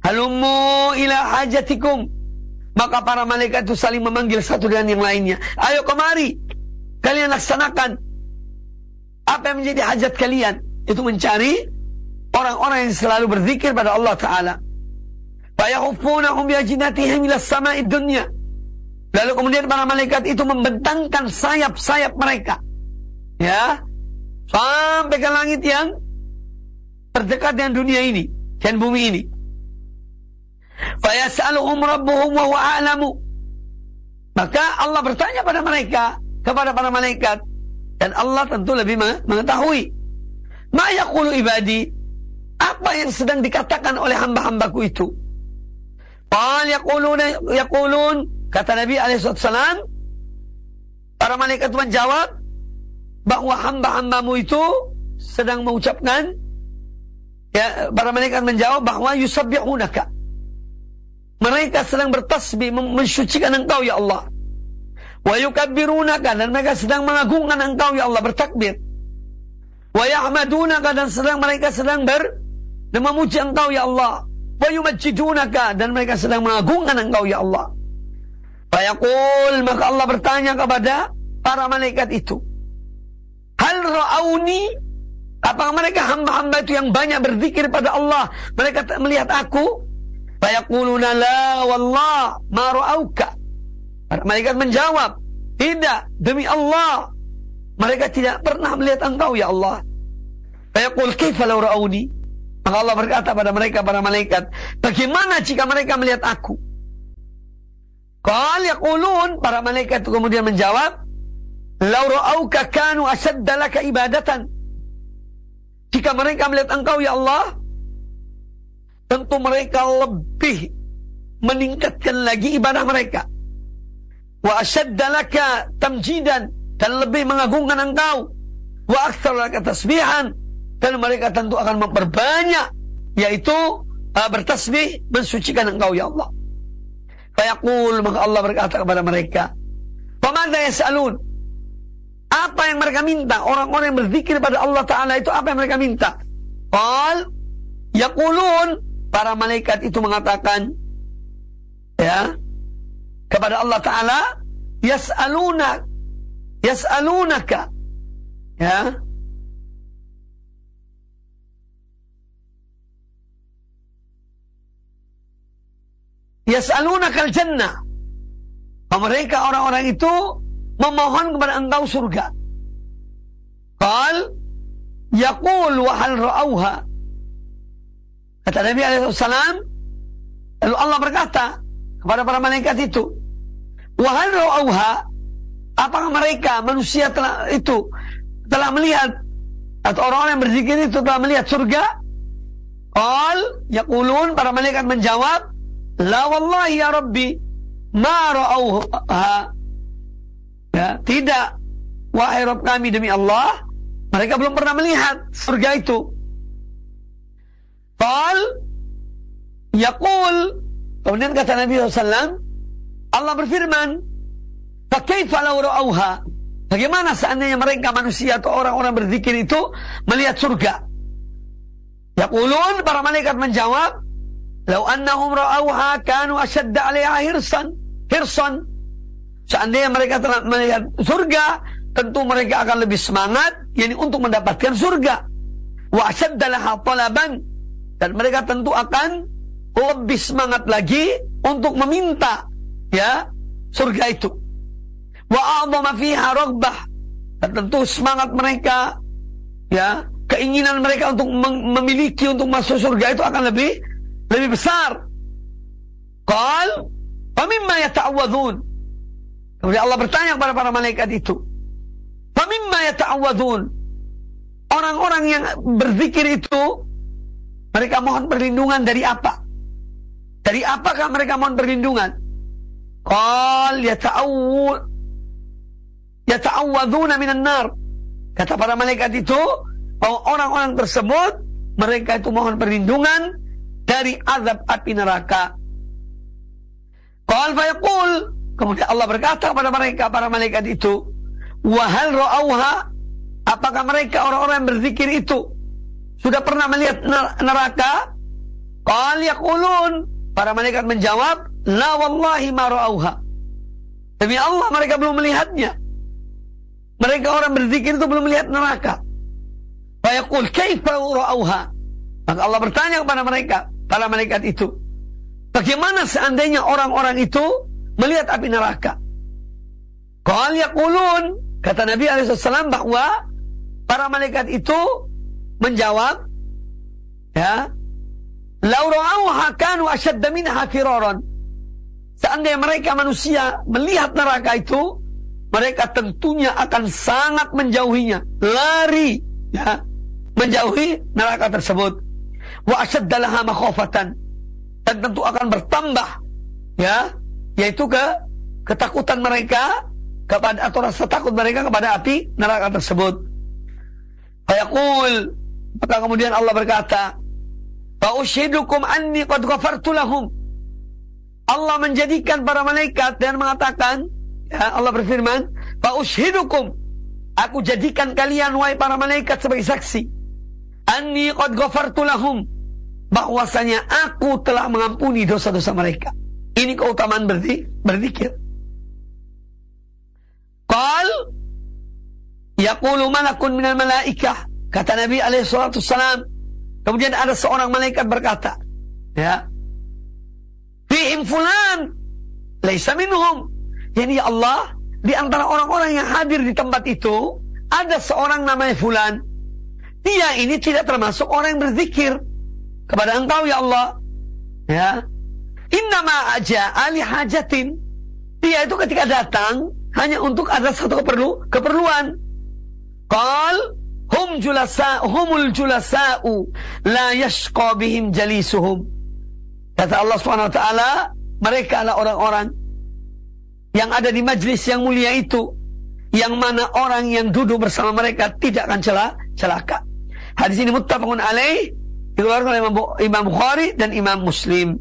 Halummu ila hajatikum. Maka para malaikat itu saling memanggil satu dengan yang lainnya. Ayo kemari, kalian laksanakan apa yang menjadi hajat kalian. Itu mencari orang-orang yang selalu berzikir pada Allah Ta'ala. Fayahuffunahum biajnatihim ila sama'id dunya. Lalu kemudian para malaikat itu membentangkan sayap-sayap mereka, ya, sampai ke langit yang terdekat dengan dunia ini dan bumi ini. Fayas'aluhum rabbuhum wa huwa a'lamu. Maka Allah bertanya pada mereka, kepada para malaikat, dan Allah tentu lebih mengetahui. Ma yaqulu ibadi, apa yang sedang dikatakan oleh hamba-hambaku itu? Qal yaqulun, kata Nabi alaihissalam, para malaikat menjawab bahwa hamba-hambamu itu sedang mengucapkan, ya, para malaikat menjawab bahwa yusabbihunaka, mereka sedang bertasbih, mensucikan engkau ya Allah. Wa yukabbirunaka, dan mereka sedang mengagungkan engkau ya Allah, bertakbir. Wa yahmadunaka, dan mereka sedang memuji engkau ya Allah. Wa yumajjidunaka, dan mereka sedang mengagungkan engkau ya Allah. Fayaqul, maka Allah bertanya kepada para malaikat itu, hal ra'auni, apakah mereka hamba-hamba itu yang banyak berzikir pada Allah, mereka melihat aku? Fayaquluna la wallah ma ra'auka. Para malaikat menjawab, tidak, demi Allah, mereka tidak pernah melihat engkau ya Allah. Fayaqul kaifa law ra'auni. Maka Allah berkata pada mereka, para malaikat, bagaimana jika mereka melihat aku? Qal yaqulun, para malaikat itu kemudian menjawab, law ra'auka kanu ashadda laka ibadatan. Jika mereka melihat engkau ya Allah, tentu mereka lebih meningkatkan lagi ibadah mereka. Wa ashadda laka tamjidan, dan lebih mengagungkan engkau. Wa aktsar laka tasbihan, dan mereka tentu akan memperbanyak, yaitu bertasbih, mensucikan engkau ya Allah. Fayaqul, maka Allah berkata kepada mereka, famadza yas'alun, apa yang mereka minta? Orang-orang yang berzikir pada Allah Ta'ala itu apa yang mereka minta? Qal yaqulun, para malaikat itu mengatakan, ya, kepada Allah Ta'ala, yas'alunaka, ya, yas'alunaka al-jannah. Mereka orang-orang itu memohon kepada engkau surga. Qal yaqul wa hal ra'auha. Kata Nabi alaihissalam, lalu Allah berkata kepada para malaikat itu, wa hal ra'auha, apakah mereka manusia telah melihat, atau orang-orang yang berzikir itu telah melihat surga? Qal yaqulun, para malaikat menjawab, la wallahi ya Rabbi ma ra'auha. Ya, tidak, wahai Rabb kami, demi Allah, mereka belum pernah melihat surga itu. Qal yaqul, kemudian kata Nabi SAW, Allah berfirman, fa kaifa law ra'auha, bagaimana seandainya mereka manusia atau orang-orang berzikir itu melihat surga? Yaqulun, para malaikat menjawab, law annahum ra'auha kanu ashadda 'alaiha hirsan. Seandainya mereka telah melihat surga, tentu mereka akan lebih semangat, yakni untuk mendapatkan surga. Wa ashadda laha talaban, dan mereka tentu akan lebih semangat lagi untuk meminta, ya, surga itu. Wa a'dhama fiha raghbah, dan tentu semangat mereka, ya, keinginan mereka untuk memiliki, untuk masuk surga itu akan lebih besar. Qal fa mimma yata'awwadun. Kemudian Allah bertanya kepada para malaikat itu, fa mimma yata'awwadun. Orang-orang yang berzikir itu, mereka mohon perlindungan dari apa? Dari apakah mereka mohon perlindungan? Qal yata'awwaduna minan nar. Kata para malaikat itu, bahwa orang-orang tersebut, mereka itu mohon perlindungan dari azab api neraka. Qal fayaqul, kemudian Allah berkata kepada mereka, para malaikat itu, wa hal ra'auha, apakah mereka orang-orang yang berzikir itu sudah pernah melihat neraka? Qal yaqulun, para malaikat menjawab, la wallahi ma ra'auha. Demi Allah mereka belum melihatnya. Mereka orang berzikir itu belum melihat neraka. Fa yaqul kaifa ra'auha? Maka Allah bertanya kepada mereka, para malaikat itu, bagaimana seandainya orang-orang itu melihat api neraka? Qal yaqulun, kata Nabi SAW bahwa para malaikat itu menjawab, ya, law ra'auha kanu ashadda minha firaran. Seandainya mereka manusia melihat neraka itu, mereka tentunya akan sangat menjauhinya, lari, ya, menjauhi neraka tersebut. Wa ashadda laha makhafatan, dan tentu akan bertambah, ya, yaitu ketakutan mereka kepada, atau rasa takut mereka kepada api neraka tersebut. Fayaqul, maka kemudian Allah berkata, fa ushidukum anni qad ghafartu lahum. Allah menjadikan para malaikat dan mengatakan, ya, Allah berfirman, fa ushidukum, aku jadikan kalian wahai para malaikat sebagai saksi, anni qad ghafartu lahum, bahwasanya aku telah mengampuni dosa-dosa mereka. Ini keutamaan berzikir. Qal yaqulu malakun minal malaikah, kata Nabi SAW, kemudian ada seorang malaikat berkata, ya, fihim fulan laisa minhum, yani ya Allah, di antara orang-orang yang hadir di tempat itu ada seorang namanya fulan, dia ini tidak termasuk orang yang berzikir kepada engkau ya Allah, ya, innama aja ali hajatin, dia itu ketika datang hanya untuk ada satu keperluan. Qal humul julasa'u la yashqa bihim jalisuhum. Kata Allah SWT, mereka adalah orang-orang yang ada di majlis yang mulia itu, yang mana orang yang duduk bersama mereka tidak akan celaka. Hadis ini muttafaqun alaih, dikeluarkan oleh Imam Bukhari dan Imam Muslim.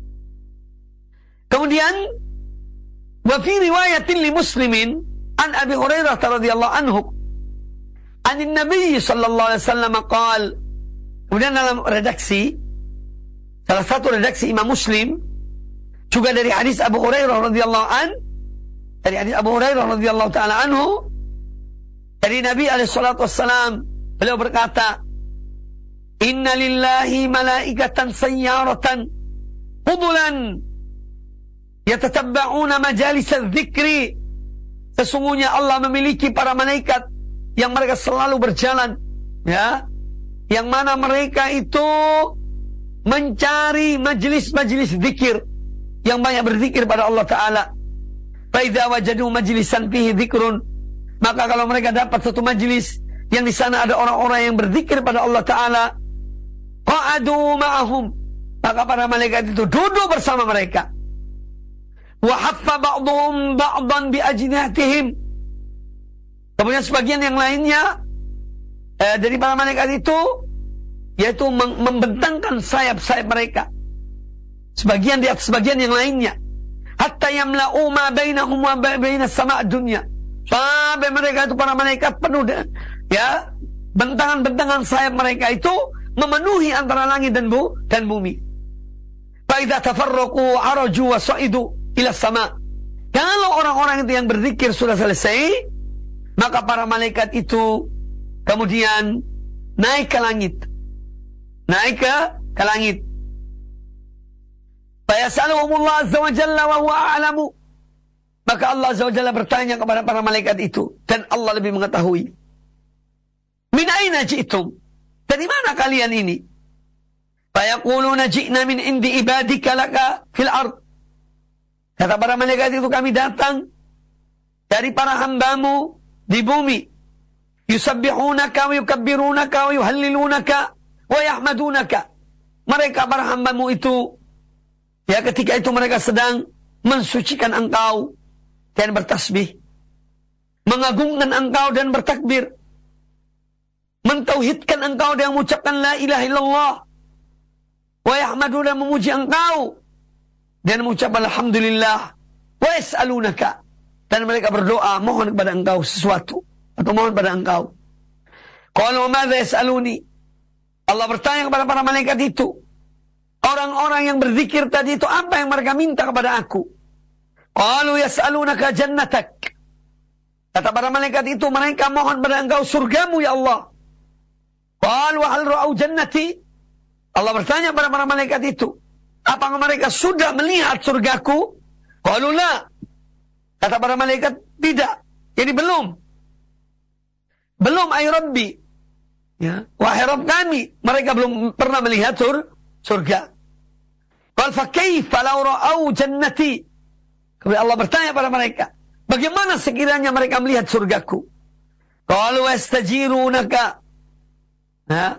Kemudian wa fi riwayatin li Muslimin an Abi Hurairah radhiyallahu anhu anin Nabi sallallahu alaihi wasallam qaal. Kemudian dalam redaksi, salah satu redaksi Imam Muslim juga dari hadis Abu Hurairah radhiyallahu an, dari hadis Abu Hurairah radhiyallahu taala anhu, dari Nabi alaihi salatu wassalam, beliau berkata, inna lillahi malaikatan sayyaratan qudulan yatatabba'una majalis al-dhikri. Sesungguhnya Allah memiliki para malaikat yang mereka selalu berjalan, ya, yang mana mereka itu mencari majlis-majlis zikir, yang banyak berzikir pada Allah Ta'ala. Fa idza wajadu majlisan fihi dzikrun, maka kalau mereka dapat satu majlis yang di sana ada orang-orang yang berzikir pada Allah Ta'ala, qa'adu ma'ahum, maka para malaikat itu duduk bersama mereka. Wa haffa ba'dhum ba'dhan bi ajnihatihim, kemudian sebagian yang lainnya dari para malaikat itu, yaitu membentangkan sayap-sayap mereka, sebagian di atas sebagian yang lainnya, hatta yamla'u ma bainahum wa bainas sama' dunya, sampai mereka itu para malaikat penuh, ya, bentangan-bentangan sayap mereka itu memenuhi antara langit dan bumi. Fa idza tafarraqu araju wa sa'idu ila sama. Kalau orang-orang itu yang berzikir sudah selesai, maka para malaikat itu kemudian naik ke langit. Naik ke langit. Fa yas'aluhumullah azza wa jalla wa huwa a'lamu. Maka Allah azza wa jalla bertanya kepada para malaikat itu, dan Allah lebih mengetahui. Min aina ji'tum? Dari mana kalian ini? Fa yaquluna ji'na min indi ibadika laka fil ard. Kata para malaikat itu, kami datang dari para hambamu di bumi. Yusabbihunaka wa yukabbirunaka wa yuhallilunaka wa yahmadunaka. Mereka para hambamu itu, ya, ketika itu mereka sedang mensucikan engkau dan bertasbih, mengagungkan engkau dan bertakbir, mentauhidkan engkau dan mengucapkan la ilaha illallah, wa yahmadu, dan memuji engkau dan mengucapkan alhamdulillah, wa yas'alunaka, dan mereka berdoa mohon kepada engkau sesuatu atau mohon pada engkau. Qalu madza yas'aluni? Allah bertanya kepada para malaikat itu, orang-orang yang berzikir tadi itu apa yang mereka minta kepada aku? Qalu yas'alunaka jannatak. Kata para malaikat itu, mereka mohon pada engkau surgamu ya Allah. Qalu wa hal ra'au jannati? Allah bertanya pada para malaikat itu, apakah mereka sudah melihat surgaku? Qalu la. Kata para malaikat, tidak. Jadi belum. Belum ay Rabbi. Ya, wahai Rabb kami, mereka belum pernah melihat surga. Qal fa kaifa law ra'au jannati? Kemudian Allah bertanya pada mereka, bagaimana sekiranya mereka melihat surgaku? Qalu wastajirunaka. Ha?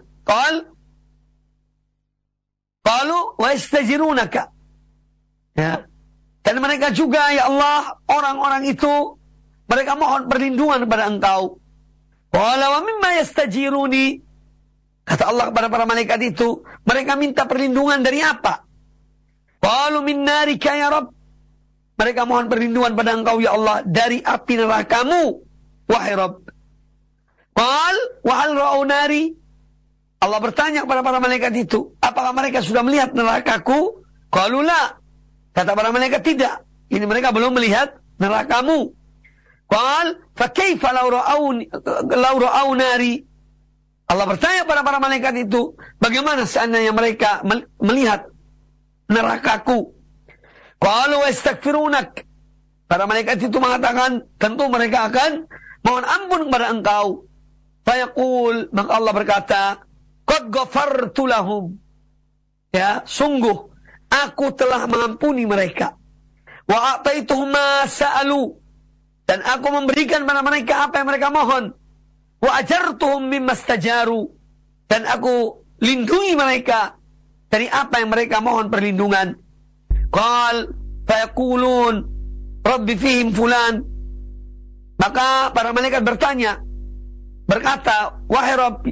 Qalu wastajirunaka. Ya. Dan mereka juga ya Allah, orang-orang itu mereka mohon perlindungan kepada engkau. Qala wa mimma yastajiruni? Kata Allah kepada para malaikat itu, mereka minta perlindungan dari apa? Qalu min narika ya Rabb. Mereka mohon perlindungan pada engkau ya Allah dari api nerakamu, wahai Rabb. Qal wa hal ra'au nari? Allah bertanya kepada para malaikat itu, apakah mereka sudah melihat nerakaku? Qalu la. Kata para malaikat, tidak. Ini mereka belum melihat nerakamu. Qal fa kaifa law ra'au nari? Allah bertanya pada para malaikat itu, bagaimana seandainya mereka melihat nerakaku? Qalu wastaghfirunak. Para malaikat itu mengatakan, tentu mereka akan mohon ampun kepada engkau. Fayaqul, maka Allah berkata, qad ghafartu lahum. Ya, sungguh aku telah mengampuni mereka. Wa a'taituhum ma sa'alu. Dan aku memberikan pada mereka apa yang mereka mohon. Wa ajartuhum mimma stajaru. Dan aku lindungi mereka dari apa yang mereka mohon perlindungan. Qal fayaqulun Rabbi fihim fulan. Maka para malaikat bertanya, berkata, wahai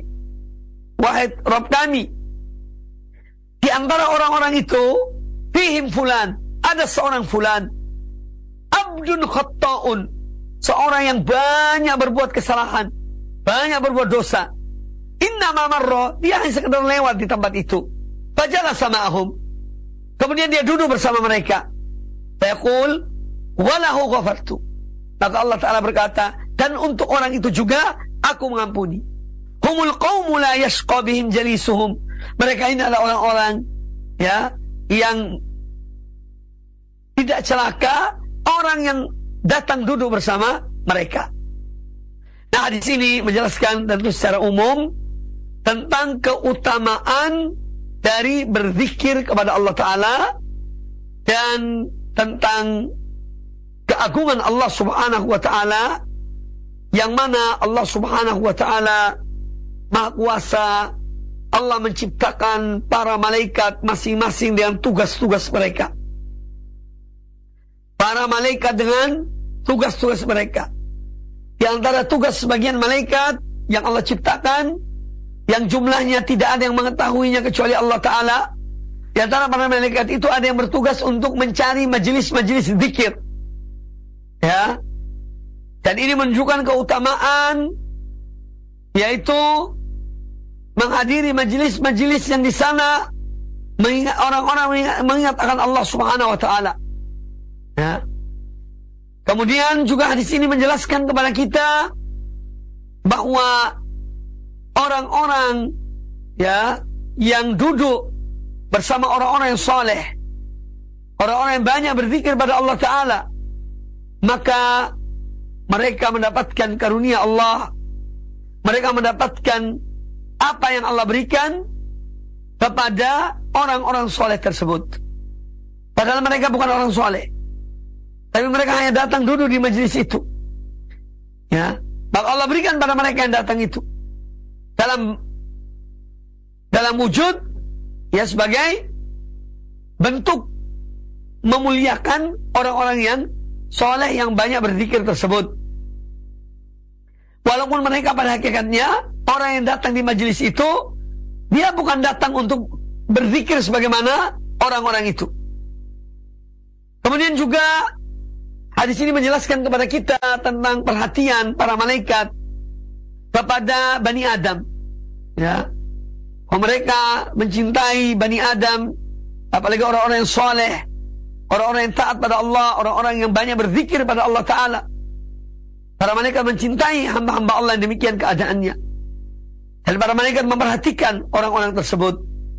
Rabb kami, di antara orang-orang itu fihim fulan, ada seorang fulan, abdun khatta'un, seorang yang banyak berbuat kesalahan, banyak berbuat dosa. Innama marra, dia hanya sekedar lewat di tempat itu. Fajalasa ma'ahum, kemudian dia duduk bersama mereka. Fayaqul walahu ghafartu. Maka Allah Ta'ala berkata, dan untuk orang itu juga aku mengampuni. Humul qawmu la yashqa bihim jalisuhum. Mereka ini adalah orang-orang ya yang tidak celaka, orang yang datang duduk bersama mereka. Nah, di sini menjelaskan tentu secara umum tentang keutamaan dari berzikir kepada Allah Ta'ala dan tentang keagungan Allah Subhanahu wa Ta'ala, yang mana Allah Subhanahu wa Ta'ala Maha Kuasa. Allah menciptakan para malaikat masing-masing dengan tugas-tugas mereka. Para malaikat dengan tugas-tugas mereka. Di antara tugas sebagian malaikat yang Allah ciptakan, yang jumlahnya tidak ada yang mengetahuinya kecuali Allah Ta'ala. Di antara para malaikat itu ada yang bertugas untuk mencari majelis-majelis zikir. Ya. Dan ini menunjukkan keutamaan, yaitu menghadiri majelis-majelis yang di sana mengingat orang-orang mengingat akan Allah Subhanahu wa Ta'ala. Ya. Kemudian juga hadis ini menjelaskan kepada kita bahwa orang-orang ya yang duduk bersama orang-orang yang soleh, orang-orang yang banyak berzikir pada Allah Ta'ala, maka mereka mendapatkan karunia Allah, mereka mendapatkan apa yang Allah berikan kepada orang-orang soleh tersebut. Padahal mereka bukan orang soleh, tapi mereka hanya datang duduk di majelis itu. Ya, maka Allah berikan pada mereka yang datang itu dalam wujud ya sebagai bentuk memuliakan orang-orang yang soleh yang banyak berzikir tersebut. Walaupun mereka pada hakikatnya orang yang datang di majelis itu, dia bukan datang untuk berzikir sebagaimana orang-orang itu. Kemudian juga hadis ini menjelaskan kepada kita tentang perhatian para malaikat kepada Bani Adam. Ya, mereka mencintai Bani Adam apalagi orang-orang yang soleh, orang-orang yang taat pada Allah, orang-orang yang banyak berzikir pada Allah Ta'ala. Para malaikat mencintai hamba-hamba Allah yang demikian keadaannya. Dan para malaikat memperhatikan orang-orang tersebut.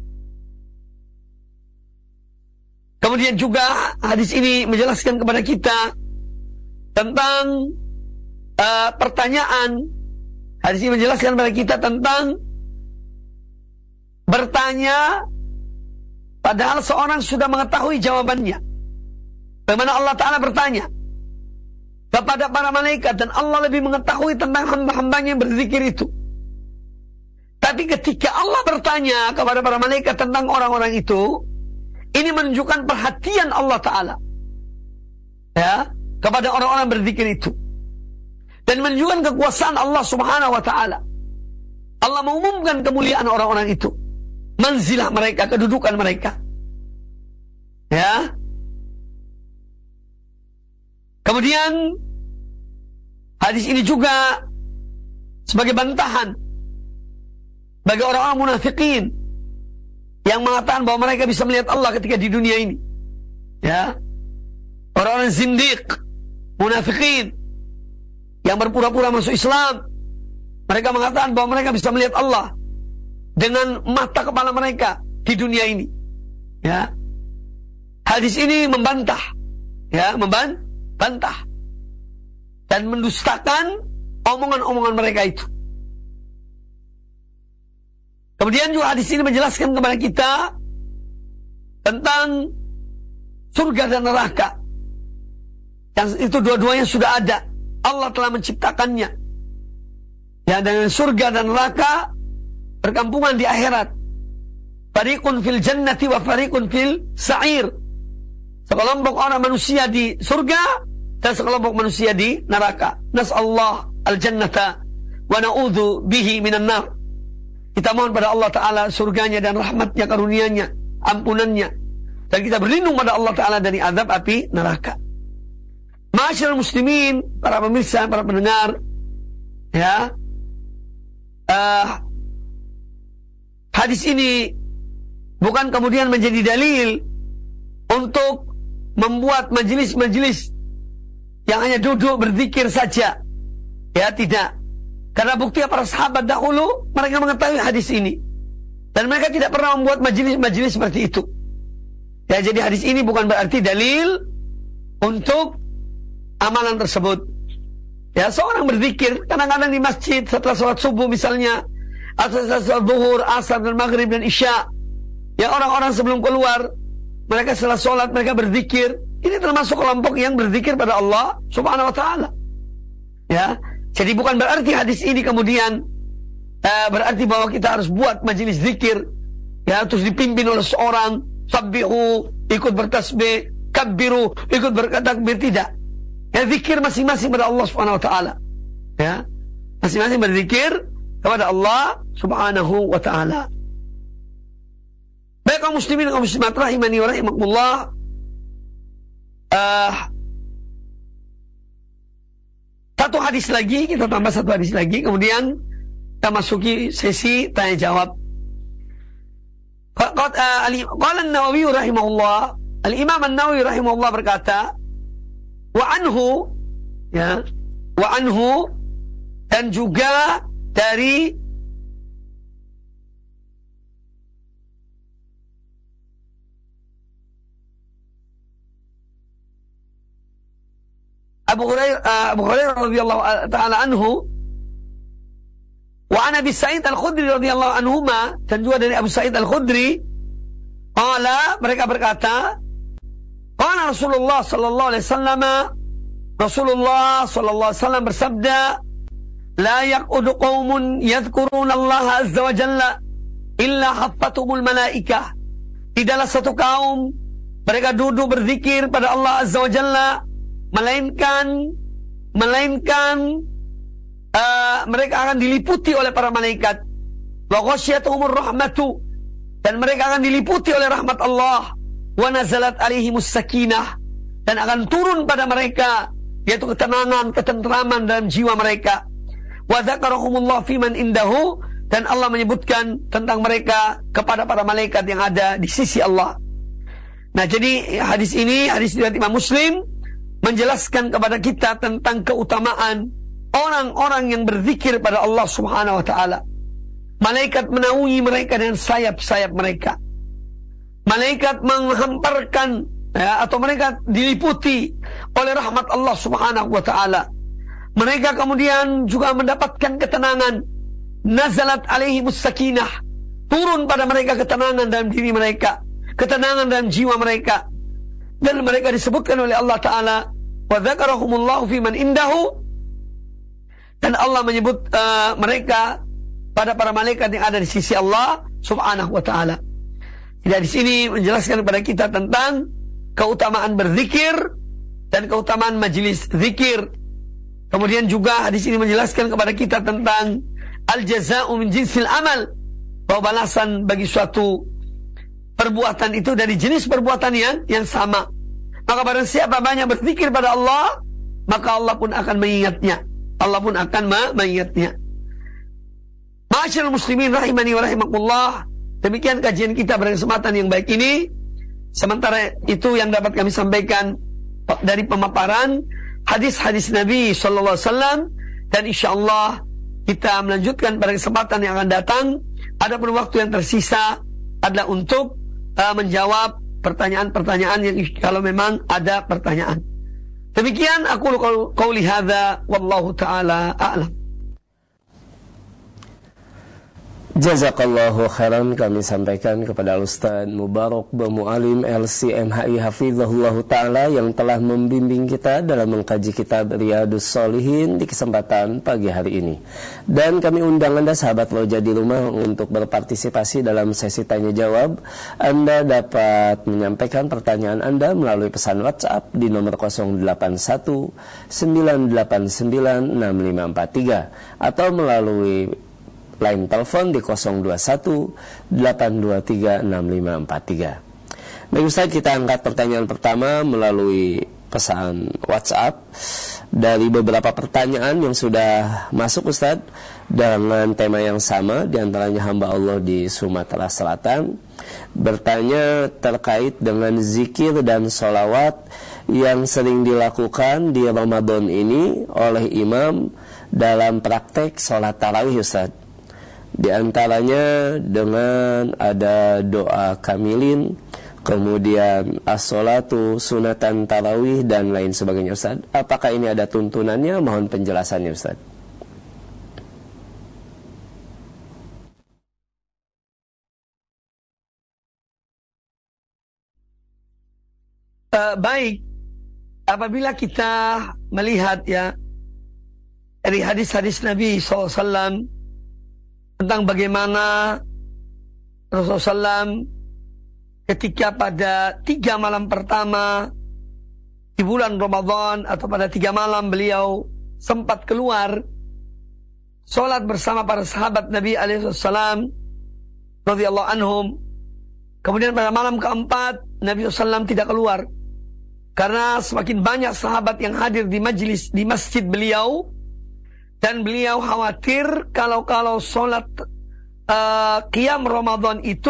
Kemudian juga hadis ini menjelaskan kepada kita tentang pertanyaan. Hadis ini menjelaskan kepada kita tentang bertanya padahal seorang sudah mengetahui jawabannya. Bagaimana Allah Ta'ala bertanya kepada para malaikat, dan Allah lebih mengetahui tentang hamba-hambanya yang berzikir itu. Tapi ketika Allah bertanya kepada para malaikat tentang orang-orang itu, ini menunjukkan perhatian Allah Ta'ala ya, kepada orang-orang berzikir itu. Dan menunjukkan kekuasaan Allah Subhanahu wa Ta'ala. Allah mengumumkan kemuliaan orang-orang itu, manzilah mereka, kedudukan mereka. Ya. Kemudian hadis ini juga sebagai bantahan bagi orang-orang munafikin yang mengatakan bahwa mereka bisa melihat Allah ketika di dunia ini. Ya. Orang-orang zindiq, munafikin yang berpura-pura masuk Islam, mereka mengatakan bahwa mereka bisa melihat Allah dengan mata kepala mereka di dunia ini. Ya. Hadis ini membantah, ya, membantah dan mendustakan omongan-omongan mereka itu. Kemudian juga hadis ini menjelaskan kepada kita tentang surga dan neraka. Yang itu dua-duanya sudah ada. Allah telah menciptakannya. Ya, dengan surga dan neraka perkampungan di akhirat. Fariqun fil jannati wa fariqun fil sa'ir. Sekelompok orang manusia di surga dan sekelompok manusia di neraka. Nas'allah al-jannata wa na'udzu bihi minan nar. Kita mohon pada Allah Ta'ala surganya dan rahmatnya, karunianya, ampunannya. Dan kita berlindung pada Allah Ta'ala dari azab api neraka. Ma'asyiral muslimin, para pemirsa, para pendengar, ya, hadis ini bukan kemudian menjadi dalil untuk membuat majelis-majelis yang hanya duduk berzikir saja. Ya, tidak. Karena bukti para sahabat dahulu mereka mengetahui hadis ini dan mereka tidak pernah membuat majelis-majelis seperti itu. Ya, jadi hadis ini bukan berarti dalil untuk amalan tersebut. Ya, seorang berzikir kadang-kadang di masjid setelah sholat subuh misalnya, atau setelah sholat zuhur, asar dan maghrib dan isya. Ya, orang-orang sebelum keluar mereka setelah sholat mereka berzikir. Ini termasuk kelompok yang berzikir pada Allah Subhanahu wa Ta'ala. Ya, jadi bukan berarti hadis ini kemudian berarti bahwa kita harus buat majelis zikir, ya, terus dipimpin oleh seorang, sabbihu, ikut bertasbih, kabbiru, ikut bertakbir, tidak. Ya, zikir masing-masing pada Allah Subhanahu wa Ta'ala. Ya, masing-masing berzikir kepada Allah Subhanahu wa Ta'ala. Baik kaum muslimin dan kaum muslimat rahimani wa rahimakumullah. Satu hadis lagi, kita tambah satu hadis lagi, kemudian kita masuki sesi tanya jawab. Qala an-Nawawi rahimahullah, al-Imam an-Nawawi rahimahullah berkata, wa anhu, ya, wa anhu, dan juga dari Abu Hurairah radhiyallahu ta'ala anhu, wa an Abi Sa'id Al-Khudri radhiyallahu anhuma, dan juga dari Abu Sa'id Al-Khudri, mereka berkata, qala Rasulullah sallallahu alaihi wasallam, Rasulullah sallallahu alaihi wasallam bersabda, la yaqudu qaumun yadhkuruna Allah azza wa jalla illa haffatumul malaikah. Tidaklah satu kaum mereka duduk berzikir pada Allah azza wa jalla melainkan mereka akan diliputi oleh para malaikat. Wa ghasyiyatuhumur rahmatu, dan mereka akan diliputi oleh rahmat Allah. Wa nazalat alaihimus sakinah, dan akan turun pada mereka yaitu ketenangan, ketentraman dalam jiwa mereka. Wa dzakarahumullah fiman indahu, dan Allah menyebutkan tentang mereka kepada para malaikat yang ada di sisi Allah. Nah, jadi hadis ini, hadis riwayat Imam Muslim, menjelaskan kepada kita tentang keutamaan orang-orang yang berzikir pada Allah Subhanahu wa taala. Malaikat menaungi mereka dengan sayap-sayap mereka. Malaikat menghamparkan atau mereka diliputi oleh rahmat Allah Subhanahu wa taala. Mereka kemudian juga mendapatkan ketenangan. Nazalat alaihimus sakinah. Turun pada mereka ketenangan dalam diri mereka, ketenangan dalam jiwa mereka. Dan mereka disebutkan oleh Allah Ta'ala, wa dzakarahumullahu fi man indahu, dan Allah menyebut mereka pada para malaikat yang ada di sisi Allah Subhanahu wa Ta'ala. Jadi di sini menjelaskan kepada kita tentang keutamaan berzikir dan keutamaan majelis zikir. Kemudian juga hadis ini menjelaskan kepada kita tentang al-jaza'u min jinsil amal, bahwa balasan bagi suatu perbuatan itu dari jenis perbuatan yang sama. Maka barang siapa banyak berzikir pada Allah, maka Allah pun akan mengingatnya. Allah pun akan mengingatnya. Ma'asyiral muslimin rahimani wa rahimakumullah. Demikian kajian kita pada kesempatan yang baik ini. Sementara itu yang dapat kami sampaikan dari pemaparan hadis-hadis Nabi sallallahu alaihi wasallam, dan insyaallah kita melanjutkan pada kesempatan yang akan datang. Adapun waktu yang tersisa adalah untuk menjawab pertanyaan-pertanyaan yang kalau memang ada pertanyaan. Demikian aku qauli hadza wallahu taala a'lam. Jazakallahu khairan kami sampaikan kepada Ustaz Mubarak Mu'alim LCMHI Hafizahullahu Ta'ala yang telah membimbing kita dalam mengkaji kitab Riyadus Shalihin di kesempatan pagi hari ini. Dan kami undang Anda sahabat Roja di rumah untuk berpartisipasi dalam sesi tanya jawab. Anda dapat menyampaikan pertanyaan Anda melalui pesan WhatsApp di nomor 081 989 6543 atau melalui line telepon di 021 823 6543. Baik Ustaz, kita angkat pertanyaan pertama melalui pesan WhatsApp dari beberapa pertanyaan yang sudah masuk Ustaz dengan tema yang sama, diantaranya hamba Allah di Sumatera Selatan bertanya terkait dengan zikir dan sholawat yang sering dilakukan di Ramadan ini oleh imam dalam praktek sholat tarawih Ustaz. Di antaranya dengan ada doa kamilin, kemudian as-sholatu sunatan tarawih dan lain sebagainya Ustaz. Apakah ini ada tuntunannya? Mohon penjelasannya Ustaz. Baik, apabila kita melihat dari hadis-hadis Nabi SAW tentang bagaimana Rasulullah SAW ketika pada 3 malam pertama di bulan Ramadan atau pada 3 malam beliau sempat keluar sholat bersama para sahabat Nabi SAW radhiyallahu anhum. Kemudian pada malam keempat Nabi SAW tidak keluar karena semakin banyak sahabat yang hadir di majlis di masjid beliau. Dan beliau khawatir kalau sholat qiyam Ramadan itu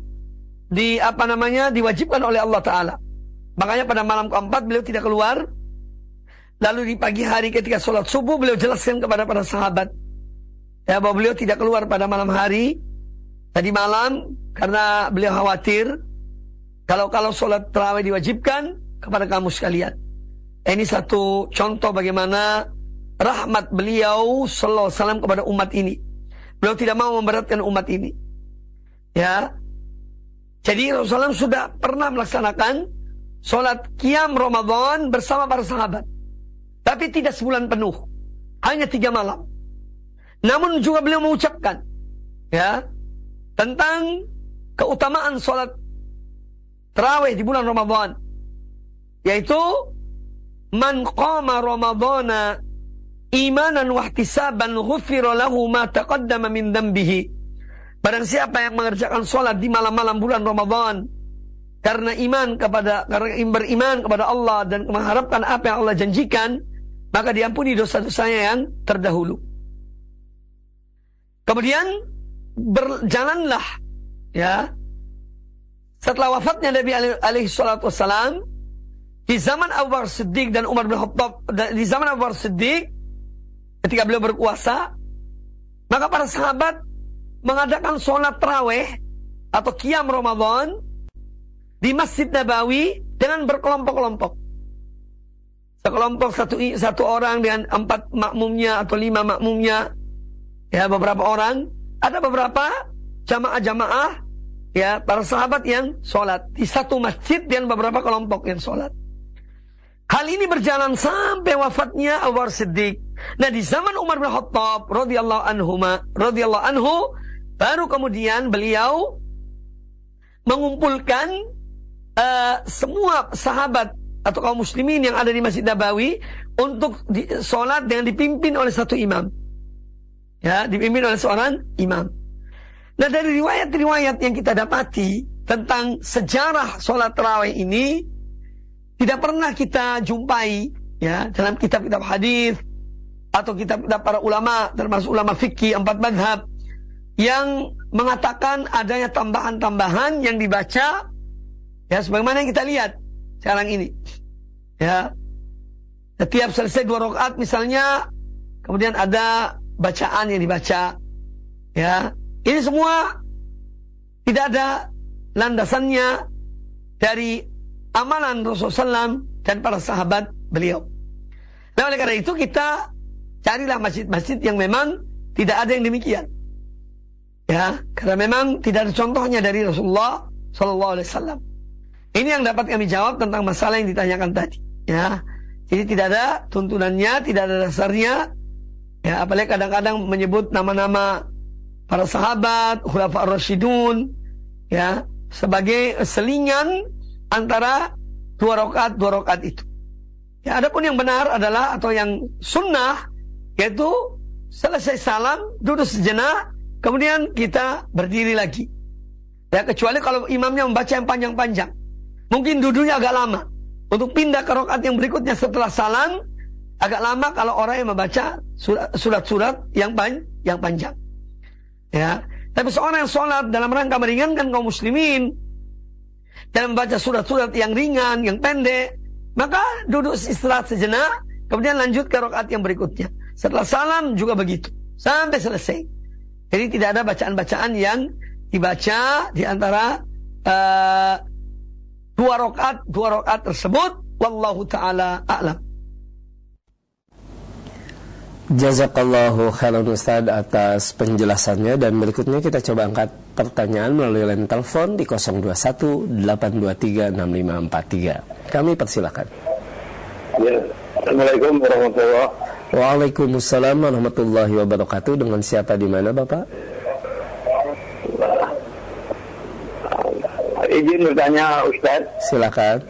diwajibkan oleh Allah Ta'ala. Makanya pada malam keempat beliau tidak keluar. Lalu di pagi hari ketika sholat subuh beliau jelaskan kepada para sahabat bahwa beliau tidak keluar pada malam hari tadi malam karena beliau khawatir kalau sholat tarawih diwajibkan kepada kamu sekalian. Ini satu contoh bagaimana rahmat beliau sallallahu alaihi wasallam kepada umat ini. Beliau tidak mau memberatkan umat ini. Jadi Rasulullah sudah pernah melaksanakan sholat qiyam Ramadan bersama para sahabat. Tapi tidak sebulan penuh. Hanya 3 malam. Namun juga beliau mengucapkan tentang keutamaan sholat tarawih di bulan Ramadan. Yaitu man qama Ramadana imanan wahtisaban ghufira lahu ma taqaddama min dhanbihi. Barang siapa yang mengerjakan sholat di malam-malam bulan Ramadan karena beriman kepada Allah dan mengharapkan apa yang Allah janjikan, maka diampuni dosa-dosanya yang terdahulu. Kemudian berjalanlah setelah wafatnya Nabi alaihi salatu wassalam, di zaman Abu Bakar Siddiq dan Umar bin Khattab, di zaman Abu Bakar Siddiq ketika beliau berkuasa, maka para sahabat mengadakan sholat tarawih atau qiyam Ramadan di Masjid Nabawi dengan berkelompok-kelompok. Sekelompok satu orang dengan 4 makmumnya atau 5 makmumnya, ya beberapa orang. Ada beberapa jamaah-jamaah, ya para sahabat yang sholat di satu masjid dengan beberapa kelompok yang sholat. Hal ini berjalan sampai wafatnya Abu Bakar Siddiq. Nah, di zaman Umar bin Khattab radhiyallahu anhu, baru kemudian beliau mengumpulkan semua sahabat atau kaum muslimin yang ada di Masjid Nabawi untuk sholat dengan dipimpin oleh satu imam. Ya, dipimpin oleh seorang imam. Nah, dari riwayat-riwayat yang kita dapati tentang sejarah sholat tarawih ini tidak pernah kita jumpai, ya, dalam kitab-kitab hadis atau kitab-kitab para ulama, termasuk ulama fikih 4 mazhab, yang mengatakan adanya tambahan-tambahan yang dibaca, ya, sebagaimana yang kita lihat sekarang ini. Ya, setiap selesai 2 rakaat misalnya, kemudian ada bacaan yang dibaca. Ya, ini semua tidak ada landasannya dari amalan Rasulullah SAW dan para sahabat beliau. Nah, oleh karena itu kita carilah masjid-masjid yang memang tidak ada yang demikian. Ya, karena memang tidak ada contohnya dari Rasulullah SAW. Ini yang dapat kami jawab tentang masalah yang ditanyakan tadi. Ya, jadi tidak ada tuntunannya, tidak ada dasarnya. Ya, apalagi kadang-kadang menyebut nama-nama para sahabat, khulafa ar-rasyidun, ya, sebagai selingan antara 2 rakaat itu. Ya, adapun yang benar adalah atau yang sunnah, yaitu selesai salam duduk sejenak, kemudian kita berdiri lagi. Ya, kecuali kalau imamnya membaca yang panjang-panjang, mungkin duduknya agak lama. Untuk pindah ke rakaat yang berikutnya setelah salam agak lama kalau orang yang membaca surat-surat yang panjang. Ya, tapi seorang yang sholat dalam rangka meringankan kaum muslimin dan membaca surat-surat yang ringan, yang pendek, maka duduk istirahat sejenak, kemudian lanjut ke rakaat yang berikutnya. Setelah salam juga begitu, sampai selesai. Jadi tidak ada bacaan-bacaan yang dibaca di antara 2 rakaat tersebut. Wallahu ta'ala a'lam. Jazakallahu khairan Ustaz atas penjelasannya, dan berikutnya kita coba angkat pertanyaan melalui line telepon di 021-823-6543. Kami persilakan. Ya, Assalamualaikum warahmatullahi wabarakatuh. Waalaikumsalam warahmatullahi wabarakatuh. Dengan siapa di mana, Bapak? Izin bertanya Ustaz. Silakan.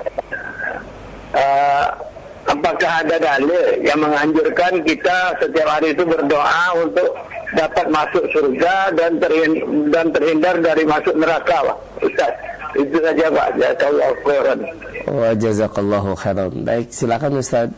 Apakah ada dalil yang menganjurkan kita setiap hari itu berdoa untuk dapat masuk surga dan terhindar dari masuk neraka, Pak Ustaz? Itu saja, Pak. Jazakallahu khairan. Wa jazakallahu khairan. Baik, silakan Ustaz.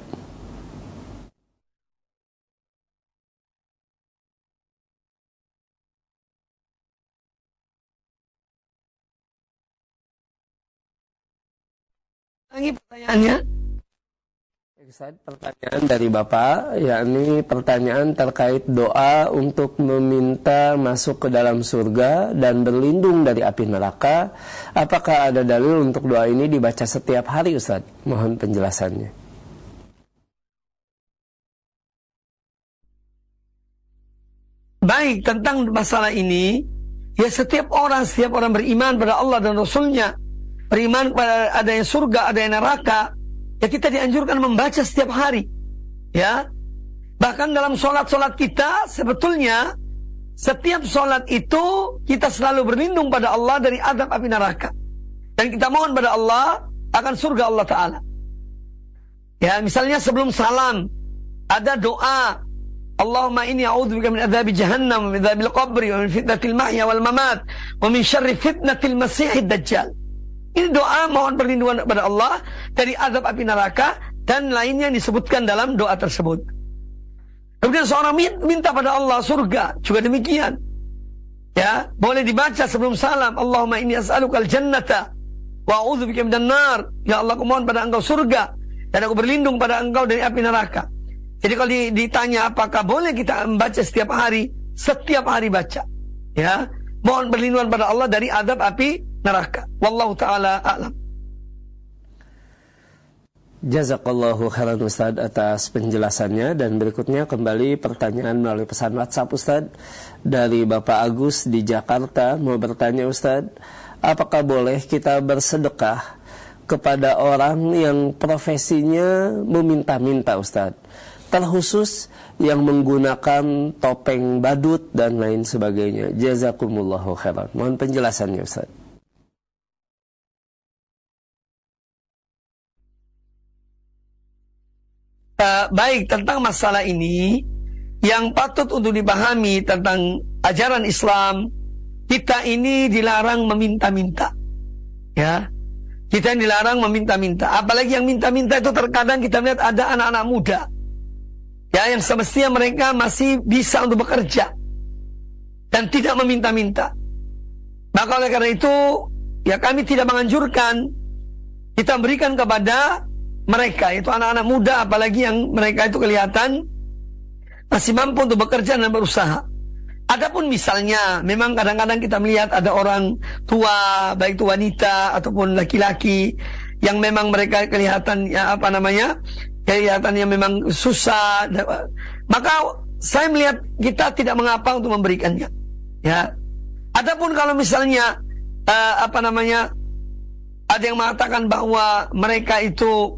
Lagi pertanyaannya. Ustaz, pertanyaan dari Bapak, yakni pertanyaan terkait doa untuk meminta masuk ke dalam surga dan berlindung dari api neraka. Apakah ada dalil untuk doa ini dibaca setiap hari, Ustaz? Mohon penjelasannya. Baik, tentang masalah ini, ya setiap orang beriman pada Allah dan Rasulnya, beriman pada adanya surga, adanya neraka, ya kita dianjurkan membaca setiap hari. Ya, bahkan dalam sholat-sholat kita sebetulnya setiap sholat itu kita selalu berlindung pada Allah dari azab api neraka, dan kita mohon pada Allah akan surga Allah Ta'ala. Ya, misalnya sebelum salam ada doa, Allahumma inni a'udzubika min adzabi jahannam, wa min adzabil qabri, wa min fitnatil mahya wal mamat, wa min syarri fitnatil masiihid dajjal. Ini doa mohon perlindungan kepada Allah dari azab api neraka dan lainnya yang disebutkan dalam doa tersebut. Kemudian seorang minta pada Allah surga, juga demikian. Ya, boleh dibaca sebelum salam, Allahumma inni as'alukal jannata Wa a'udzubika minan nar. Ya Allah, aku mohon pada Engkau surga dan aku berlindung pada Engkau dari api neraka. Jadi kalau ditanya apakah boleh kita membaca setiap hari baca. Ya, mohon perlindungan pada Allah dari azab api neraka. Wallahu taala a'lam. Jazakallahu khairan Ustaz atas penjelasannya. Dan berikutnya kembali pertanyaan melalui pesan WhatsApp Ustaz dari Bapak Agus di Jakarta. Mau bertanya Ustaz, apakah boleh kita bersedekah kepada orang yang profesinya meminta-minta Ustaz, terkhusus yang menggunakan topeng badut dan lain sebagainya? Jazakumullahu khairan. Mohon penjelasannya Ustaz. Baik, tentang masalah ini yang patut untuk dipahami tentang ajaran Islam, kita ini dilarang meminta-minta. Ya, kita dilarang meminta-minta. Apalagi yang minta-minta itu terkadang kita melihat ada anak-anak muda, ya, yang semestinya mereka masih bisa untuk bekerja dan tidak meminta-minta. Maka oleh karena itu, ya kami tidak menganjurkan kita berikan kepada mereka, itu anak-anak muda, apalagi yang mereka itu kelihatan masih mampu untuk bekerja dan berusaha. Adapun misalnya, memang kadang-kadang kita melihat ada orang tua, baik itu wanita ataupun laki-laki, yang memang mereka kelihatan kelihatannya memang susah. Maka saya melihat kita tidak mengapa untuk memberikannya. Ya. Adapun kalau misalnya ada yang mengatakan bahwa mereka itu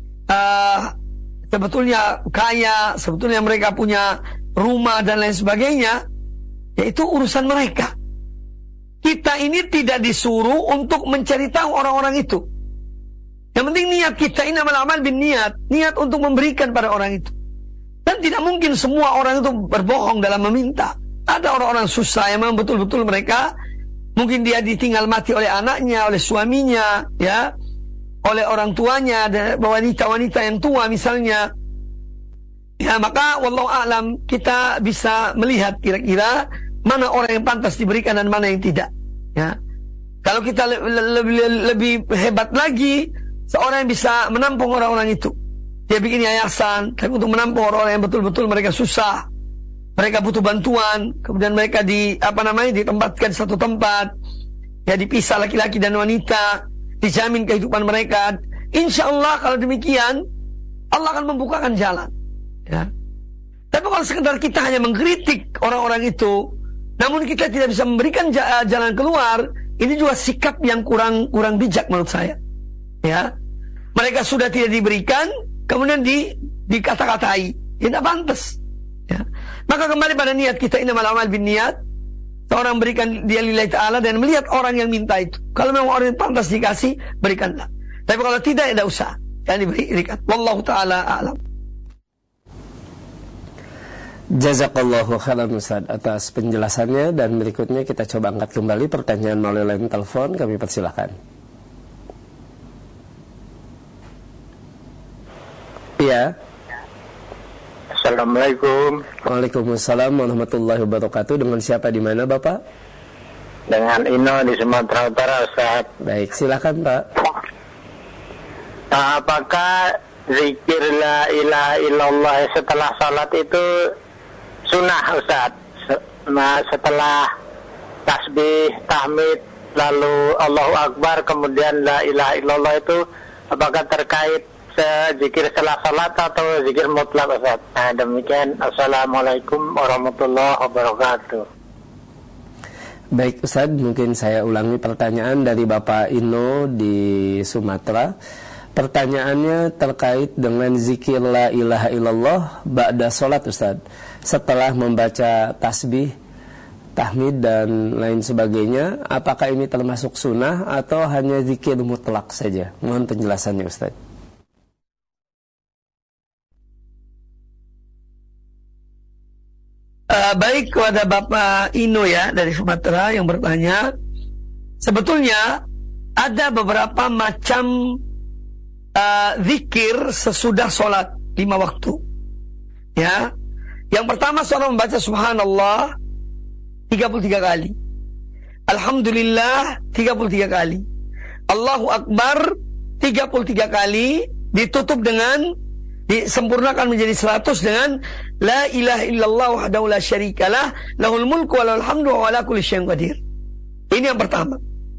sebetulnya kaya, sebetulnya mereka punya rumah dan lain sebagainya, yaitu urusan mereka. Kita ini tidak disuruh untuk mencari tahu orang-orang itu. Yang penting niat kita, innamal a'mal binniyat, niat untuk memberikan pada orang itu. Dan tidak mungkin semua orang itu berbohong dalam meminta. Ada orang-orang susah yang memang betul-betul mereka, mungkin dia ditinggal mati oleh anaknya, oleh suaminya, ya, oleh orang tuanya, wanita-wanita yang tua misalnya. Ya, maka wallahu a'lam, kita bisa melihat kira-kira mana orang yang pantas diberikan dan mana yang tidak. Ya. Kalau kita lebih hebat lagi, seorang yang bisa menampung orang-orang itu. Dia bikin yayasan untuk menampung orang-orang yang betul-betul mereka susah. Mereka butuh bantuan, kemudian mereka ditempatkan di satu tempat. Ya, dipisah laki-laki dan wanita, dijamin kehidupan mereka. Insya Allah kalau demikian, Allah akan membukakan jalan. Ya. Tapi kalau sekedar kita hanya mengkritik orang-orang itu, namun kita tidak bisa memberikan jalan keluar, ini juga sikap yang kurang bijak menurut saya. Ya, mereka sudah tidak diberikan, kemudian dikata-katai, tidak pantas. Ya. Maka kembali pada niat kita, innamal a'mal binniyat. Seorang berikan dia lillahi ta'ala dan melihat orang yang minta itu. Kalau memang orang yang pantas dikasih, berikanlah. Tapi kalau tidak, tidak usah, jangan diberikan. Wallahu ta'ala a'lam. Jazakallahu khairan Ustaz atas penjelasannya. Dan berikutnya kita coba angkat kembali pertanyaan melalui line telepon. Kami persilakan. Iya. Assalamualaikum. Waalaikumsalam warahmatullahi wabarakatuh. Dengan siapa di mana Bapak? Dengan Ino di Sumatera Utara, Ustaz. Baik, silakan Pak. Apakah zikir la ilaha illallah setelah salat itu sunnah Ustaz? Setelah tasbih, tahmid, lalu Allahu Akbar, kemudian la ilaha illallah itu apakah terkait zikir setelah salat atau zikir mutlak Ustaz? Nah, demikian. Assalamualaikum warahmatullahi wabarakatuh. Baik Ustaz, mungkin saya ulangi pertanyaan dari Bapak Ino di Sumatera. Pertanyaannya terkait dengan zikir la ilaha illallah ba'da salat Ustaz, setelah membaca tasbih, tahmid dan lain sebagainya. Apakah ini termasuk sunnah atau hanya zikir mutlak saja? Mohon penjelasannya Ustaz. Baik, kepada Bapak Ino ya dari Sumatera yang bertanya, sebetulnya ada beberapa macam zikir sesudah sholat 5 waktu. Ya, yang pertama seorang membaca Subhanallah 33 kali, Alhamdulillah 33 kali, Allahu Akbar 33 kali, ditutup dengan, disempurnakan menjadi 100 dengan La ilaha illallah wahdahu la syarikalah lahul mulku wa lahul hamdu wa ala kulli syai'in qadir. Ini yang pertama.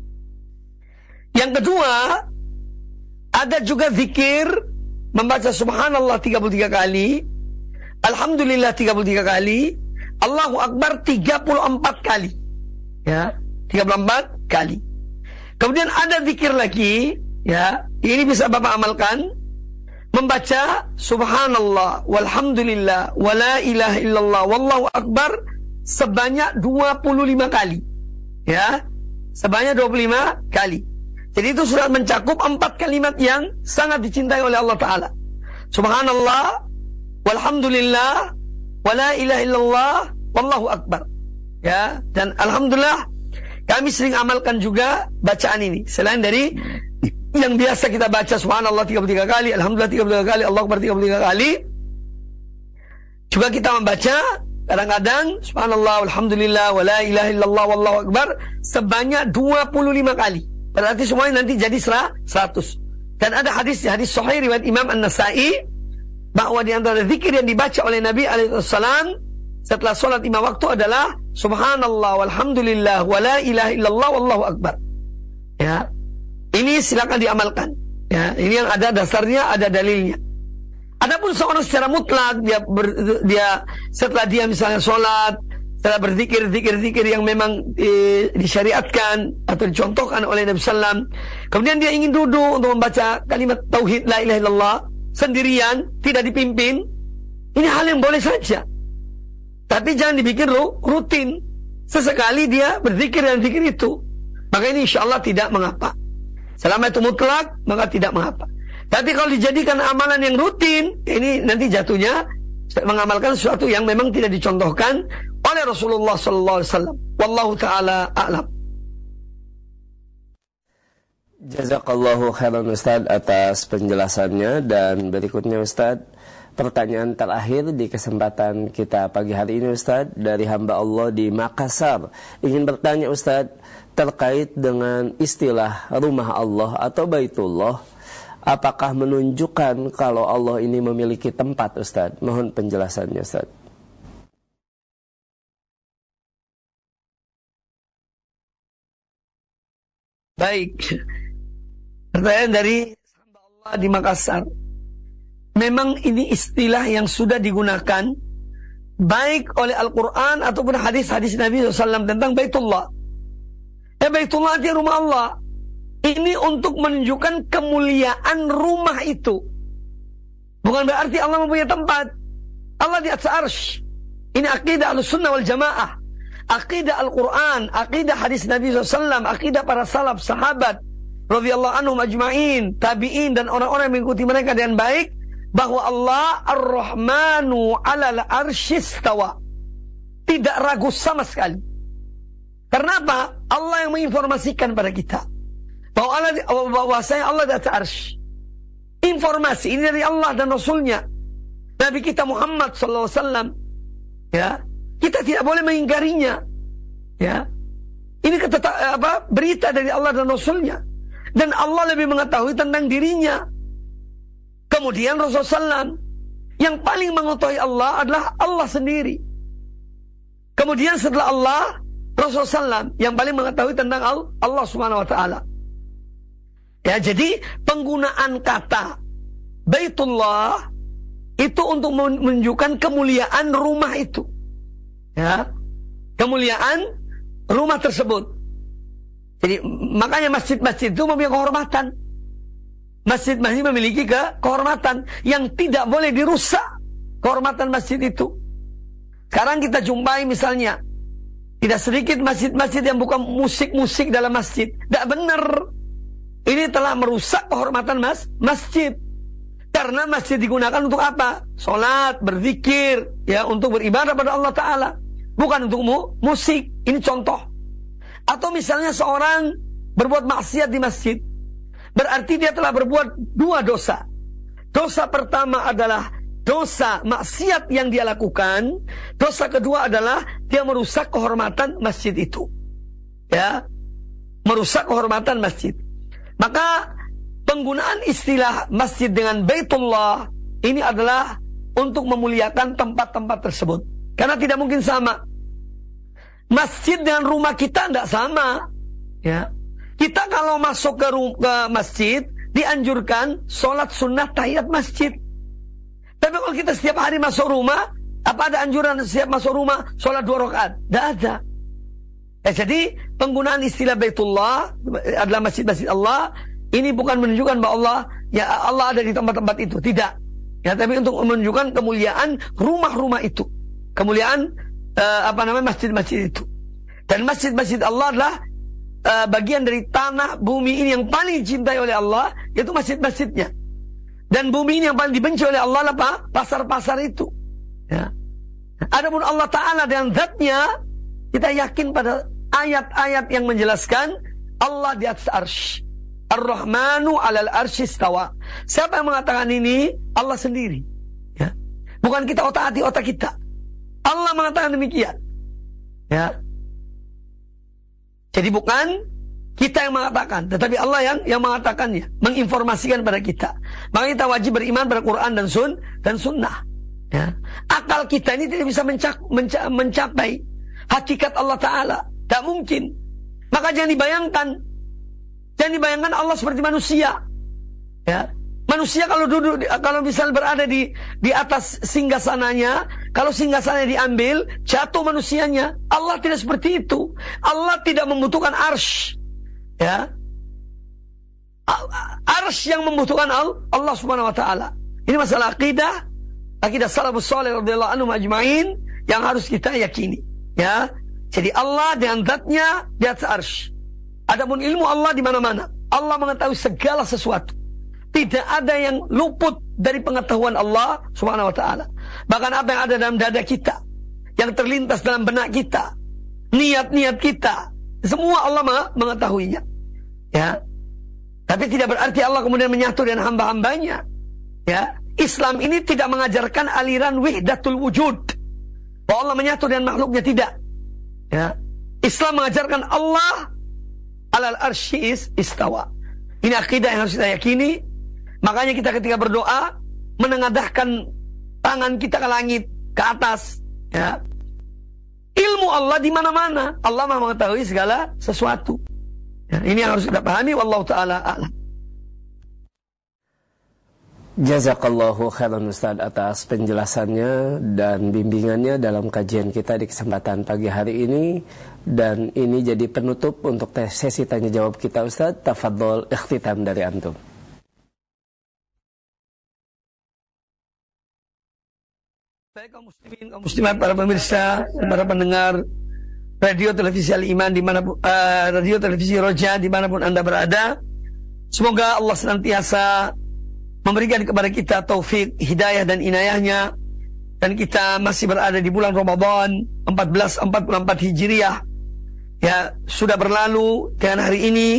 Yang kedua, ada juga zikir membaca subhanallah 33 kali, alhamdulillah 33 kali, Allahu Akbar 34 kali. Ya, 34 kali. Kemudian ada zikir lagi, ya, ini bisa Bapak amalkan, membaca subhanallah walhamdulillah wala ilaha illallah wallahu akbar sebanyak 25 kali. Ya, sebanyak 25 kali. Jadi itu sudah mencakup 4 kalimat yang sangat dicintai oleh Allah Ta'ala. Subhanallah walhamdulillah wala ilaha illallah wallahu akbar. Ya, dan alhamdulillah kami sering amalkan juga bacaan ini. Selain dari yang biasa kita baca subhanallah 33 kali, alhamdulillah 33 kali, Allahu Akbar 33 kali, juga kita membaca kadang-kadang subhanallah alhamdulillah wala ilaha illallah wallahu akbar sebanyak 25 kali. Berarti semuanya nanti jadi 100. Dan ada hadis sahih riwayat Imam An-Nasa'i bahwa di antara zikir yang dibaca oleh Nabi alaihissalam setelah sholat 5 waktu adalah subhanallah walhamdulillah wala ilaha illallah wallahu akbar. Ya. Ini silakan diamalkan. Ya, ini yang ada dasarnya, ada dalilnya. Adapun seorang secara mutlak dia setelah dia misalnya sholat, setelah berzikir yang memang disyariatkan atau dicontohkan oleh Nabi Sallam, kemudian dia ingin duduk untuk membaca kalimat tauhid la ilaha illallah sendirian, tidak dipimpin, ini hal yang boleh saja. Tapi jangan dibikin rutin. Sesekali dia berzikir dan zikir itu, maka ini insya Allah tidak mengapa. Selama itu mutlak, maka tidak mengapa. Tapi kalau dijadikan amalan yang rutin, ini nanti jatuhnya mengamalkan sesuatu yang memang tidak dicontohkan oleh Rasulullah SAW. Wallahu ta'ala a'lam. Jazakallahu khairan Ustaz atas penjelasannya. Dan berikutnya Ustaz, pertanyaan terakhir di kesempatan kita pagi hari ini Ustaz, dari hamba Allah di Makassar. Ingin bertanya Ustaz, terkait dengan istilah rumah Allah atau Baitullah, apakah menunjukkan kalau Allah ini memiliki tempat Ustaz? Mohon penjelasannya Ustaz. Baik. Pertanyaan dari hamba Allah di Makassar. Memang ini istilah yang sudah digunakan baik oleh Al-Quran ataupun hadis-hadis Nabi SAW tentang Baitullah. Baitullah artinya rumah Allah. Ini untuk menunjukkan kemuliaan rumah itu. Bukan berarti Allah mempunyai tempat. Allah di atas arsy. Ini akidah Ahlussunnah wal Jamaah. Akidah Al-Quran, akidah hadis Nabi SAW, akidah para salaf, sahabat radhiyallahu anhum ajma'in, tabi'in dan orang-orang yang mengikuti mereka dengan baik, bahwa Allah Ar-Rahmanu 'alal arsy istawa. Tidak ragu sama sekali. Karena apa? Allah yang menginformasikan pada kita bahwasanya Allah di atas arsy. Informasi ini dari Allah dan Rasulnya, Nabi kita Muhammad SAW. Ya, kita tidak boleh mengingkarinya. Ya, ini berita dari Allah dan Rasulnya, dan Allah lebih mengetahui tentang dirinya. Kemudian Rasulullah SAW yang paling mengetahui Allah adalah Allah sendiri. Kemudian setelah Allah, Rasulullah SAW yang paling mengetahui tentang Allah Subhanahu wa taala. Ya, jadi penggunaan kata Baitullah itu untuk menunjukkan kemuliaan rumah itu. Ya. Kemuliaan rumah tersebut. Jadi makanya masjid-masjid itu memiliki kehormatan. Masjid-masjid memiliki kehormatan yang tidak boleh dirusak, kehormatan masjid itu. Sekarang kita jumpai misalnya tidak sedikit masjid-masjid yang bukan musik-musik dalam masjid. Tidak benar. Ini telah merusak kehormatan masjid. Karena masjid digunakan untuk apa? Salat, berzikir, ya, untuk beribadah pada Allah Ta'ala. Bukan untuk musik. Ini contoh. Atau misalnya seorang berbuat maksiat di masjid, berarti dia telah berbuat 2 dosa. Dosa pertama adalah dosa maksiat yang dia lakukan. Dosa kedua adalah dia merusak kehormatan masjid itu. Ya, merusak kehormatan masjid. Maka penggunaan istilah masjid dengan Baitullah ini adalah untuk memuliakan tempat-tempat tersebut. Karena tidak mungkin sama. Masjid dengan rumah kita tidak sama. Ya. Kita kalau masuk ke masjid, dianjurkan sholat sunnah tahiyat masjid. Tapi kalau kita setiap hari masuk rumah, apa ada anjuran setiap masuk rumah sholat 2 rakaat? Tidak ada. Jadi penggunaan istilah Baitullah adalah masjid-masjid Allah. Ini bukan menunjukkan bahwa Allah ada di tempat-tempat itu. Tidak. Ya, tapi untuk menunjukkan kemuliaan rumah-rumah itu. Kemuliaan masjid-masjid itu. Dan masjid-masjid Allah adalah bagian dari tanah bumi ini yang paling dicintai oleh Allah, yaitu masjid-masjidnya. Dan bumi ini yang paling dibenci oleh Allah apa? Pasar-pasar itu. Ya. Adapun Allah Ta'ala dengan zatnya, kita yakin pada ayat-ayat yang menjelaskan Allah di atas arsy. Ar-Rahmanu 'alal arsy istawa. Siapa yang mengatakan ini? Allah sendiri. Ya. Bukan kita otak-atik otak kita. Allah mengatakan demikian. Ya. Jadi bukan kita yang mengatakan, tetapi Allah yang mengatakannya, menginformasikan pada kita. Maka kita wajib beriman pada Quran dan Sunnah. Ya. Akal kita ini tidak bisa mencapai hakikat Allah Ta'ala. Tak mungkin. Maka jangan dibayangkan Allah seperti manusia. Ya. Manusia kalau misal berada di atas singgasananya, kalau singgasananya diambil, jatuh manusianya. Allah tidak seperti itu. Allah tidak membutuhkan arsy. Ya. Arsy yang membutuhkan Allah Subhanahu wa taala. Ini masalah akidah salafus saleh radhiyallahu anhum ajma'in yang harus kita yakini. Ya. Jadi Allah dengan zatnya di atas arsy. Adapun ilmu Allah di mana-mana. Allah mengetahui segala sesuatu. Tidak ada yang luput dari pengetahuan Allah Subhanahu wa taala. Bahkan apa yang ada dalam dada kita, yang terlintas dalam benak kita, niat-niat kita, semua Allah mengetahuinya. Ya. Tapi tidak berarti Allah kemudian menyatu dengan hamba-hambanya. Ya. Islam ini tidak mengajarkan aliran wahdatul wujud. Bahwa Allah menyatu dengan makhluknya, tidak. Ya. Islam mengajarkan Allah alal arsy istawa. Ini akidah yang harus kita yakini. Makanya kita ketika berdoa menengadahkan tangan kita ke langit, ke atas. Ya. Ilmu Allah di mana-mana. Allah Maha mengetahui segala sesuatu. Ya, ini yang harus kita pahami. Wallahu ta'ala a'lam. Jazakallahu khairan Ustaz atas penjelasannya dan bimbingannya dalam kajian kita di kesempatan pagi hari ini. Dan ini jadi penutup untuk sesi tanya jawab kita Ustaz. Tafadhol ikhtitam dari antum. Baik kaum muslimin, kaum muslimat, para pemirsa, para pendengar radio televisi Al-Iman dimanapun, radio televisi Roja dimanapun Anda berada, semoga Allah senantiasa memberikan kepada kita taufik, hidayah dan inayahnya, dan kita masih berada di bulan Ramadan 1444 Hijriah. Ya, sudah berlalu dengan hari ini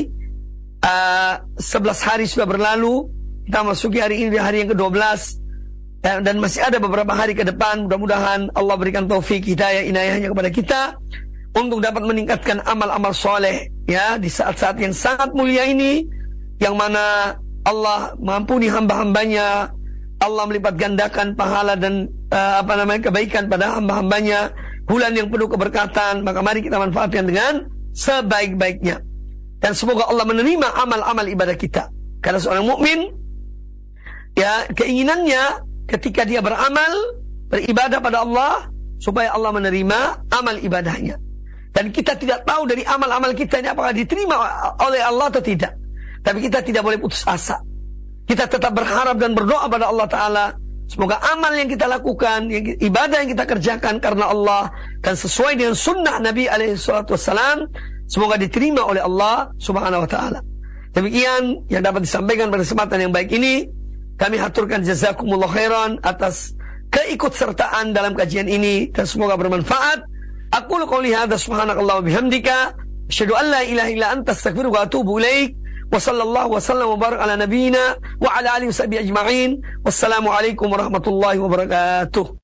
11 hari sudah berlalu. Kita masuki hari ini di hari yang ke-12. Dan masih ada beberapa hari ke depan. Mudah-mudahan Allah berikan taufik, hidayah, inayahnya kepada kita untuk dapat meningkatkan amal-amal soleh, ya, di saat-saat yang sangat mulia ini, yang mana Allah mengampuni hamba-hambanya, Allah melipat gandakan pahala dan kebaikan pada hamba-hambanya, bulan yang penuh keberkatan. Maka mari kita manfaatkan dengan sebaik-baiknya, dan semoga Allah menerima amal-amal ibadah kita. Karena seorang mukmin, ya, keinginannya ketika dia beribadah pada Allah, supaya Allah menerima amal ibadahnya. Dan kita tidak tahu dari amal-amal kita ini apakah diterima oleh Allah atau tidak. Tapi kita tidak boleh putus asa. Kita tetap berharap dan berdoa pada Allah Ta'ala. Semoga amal yang kita lakukan, ibadah yang kita kerjakan karena Allah, dan sesuai dengan sunnah Nabi SAW, semoga diterima oleh Allah Subhanahu Wa Ta'ala. Demikian yang dapat disampaikan pada kesempatan yang baik ini. Kami haturkan jazakumullah khairan atas keikutsertaan dalam kajian ini, dan semoga bermanfaat. Aqulu qouli hadza subhanakallah wa bihamdika asyhadu an la ilaha illa anta astaghfiruka wa atubu ilaik. Wa sallallahu wa sallam wa barak ala nabiyyina wa ala alihi wa sahbihi ajma'in. Wassalamu alaikum warahmatullahi wabarakatuh.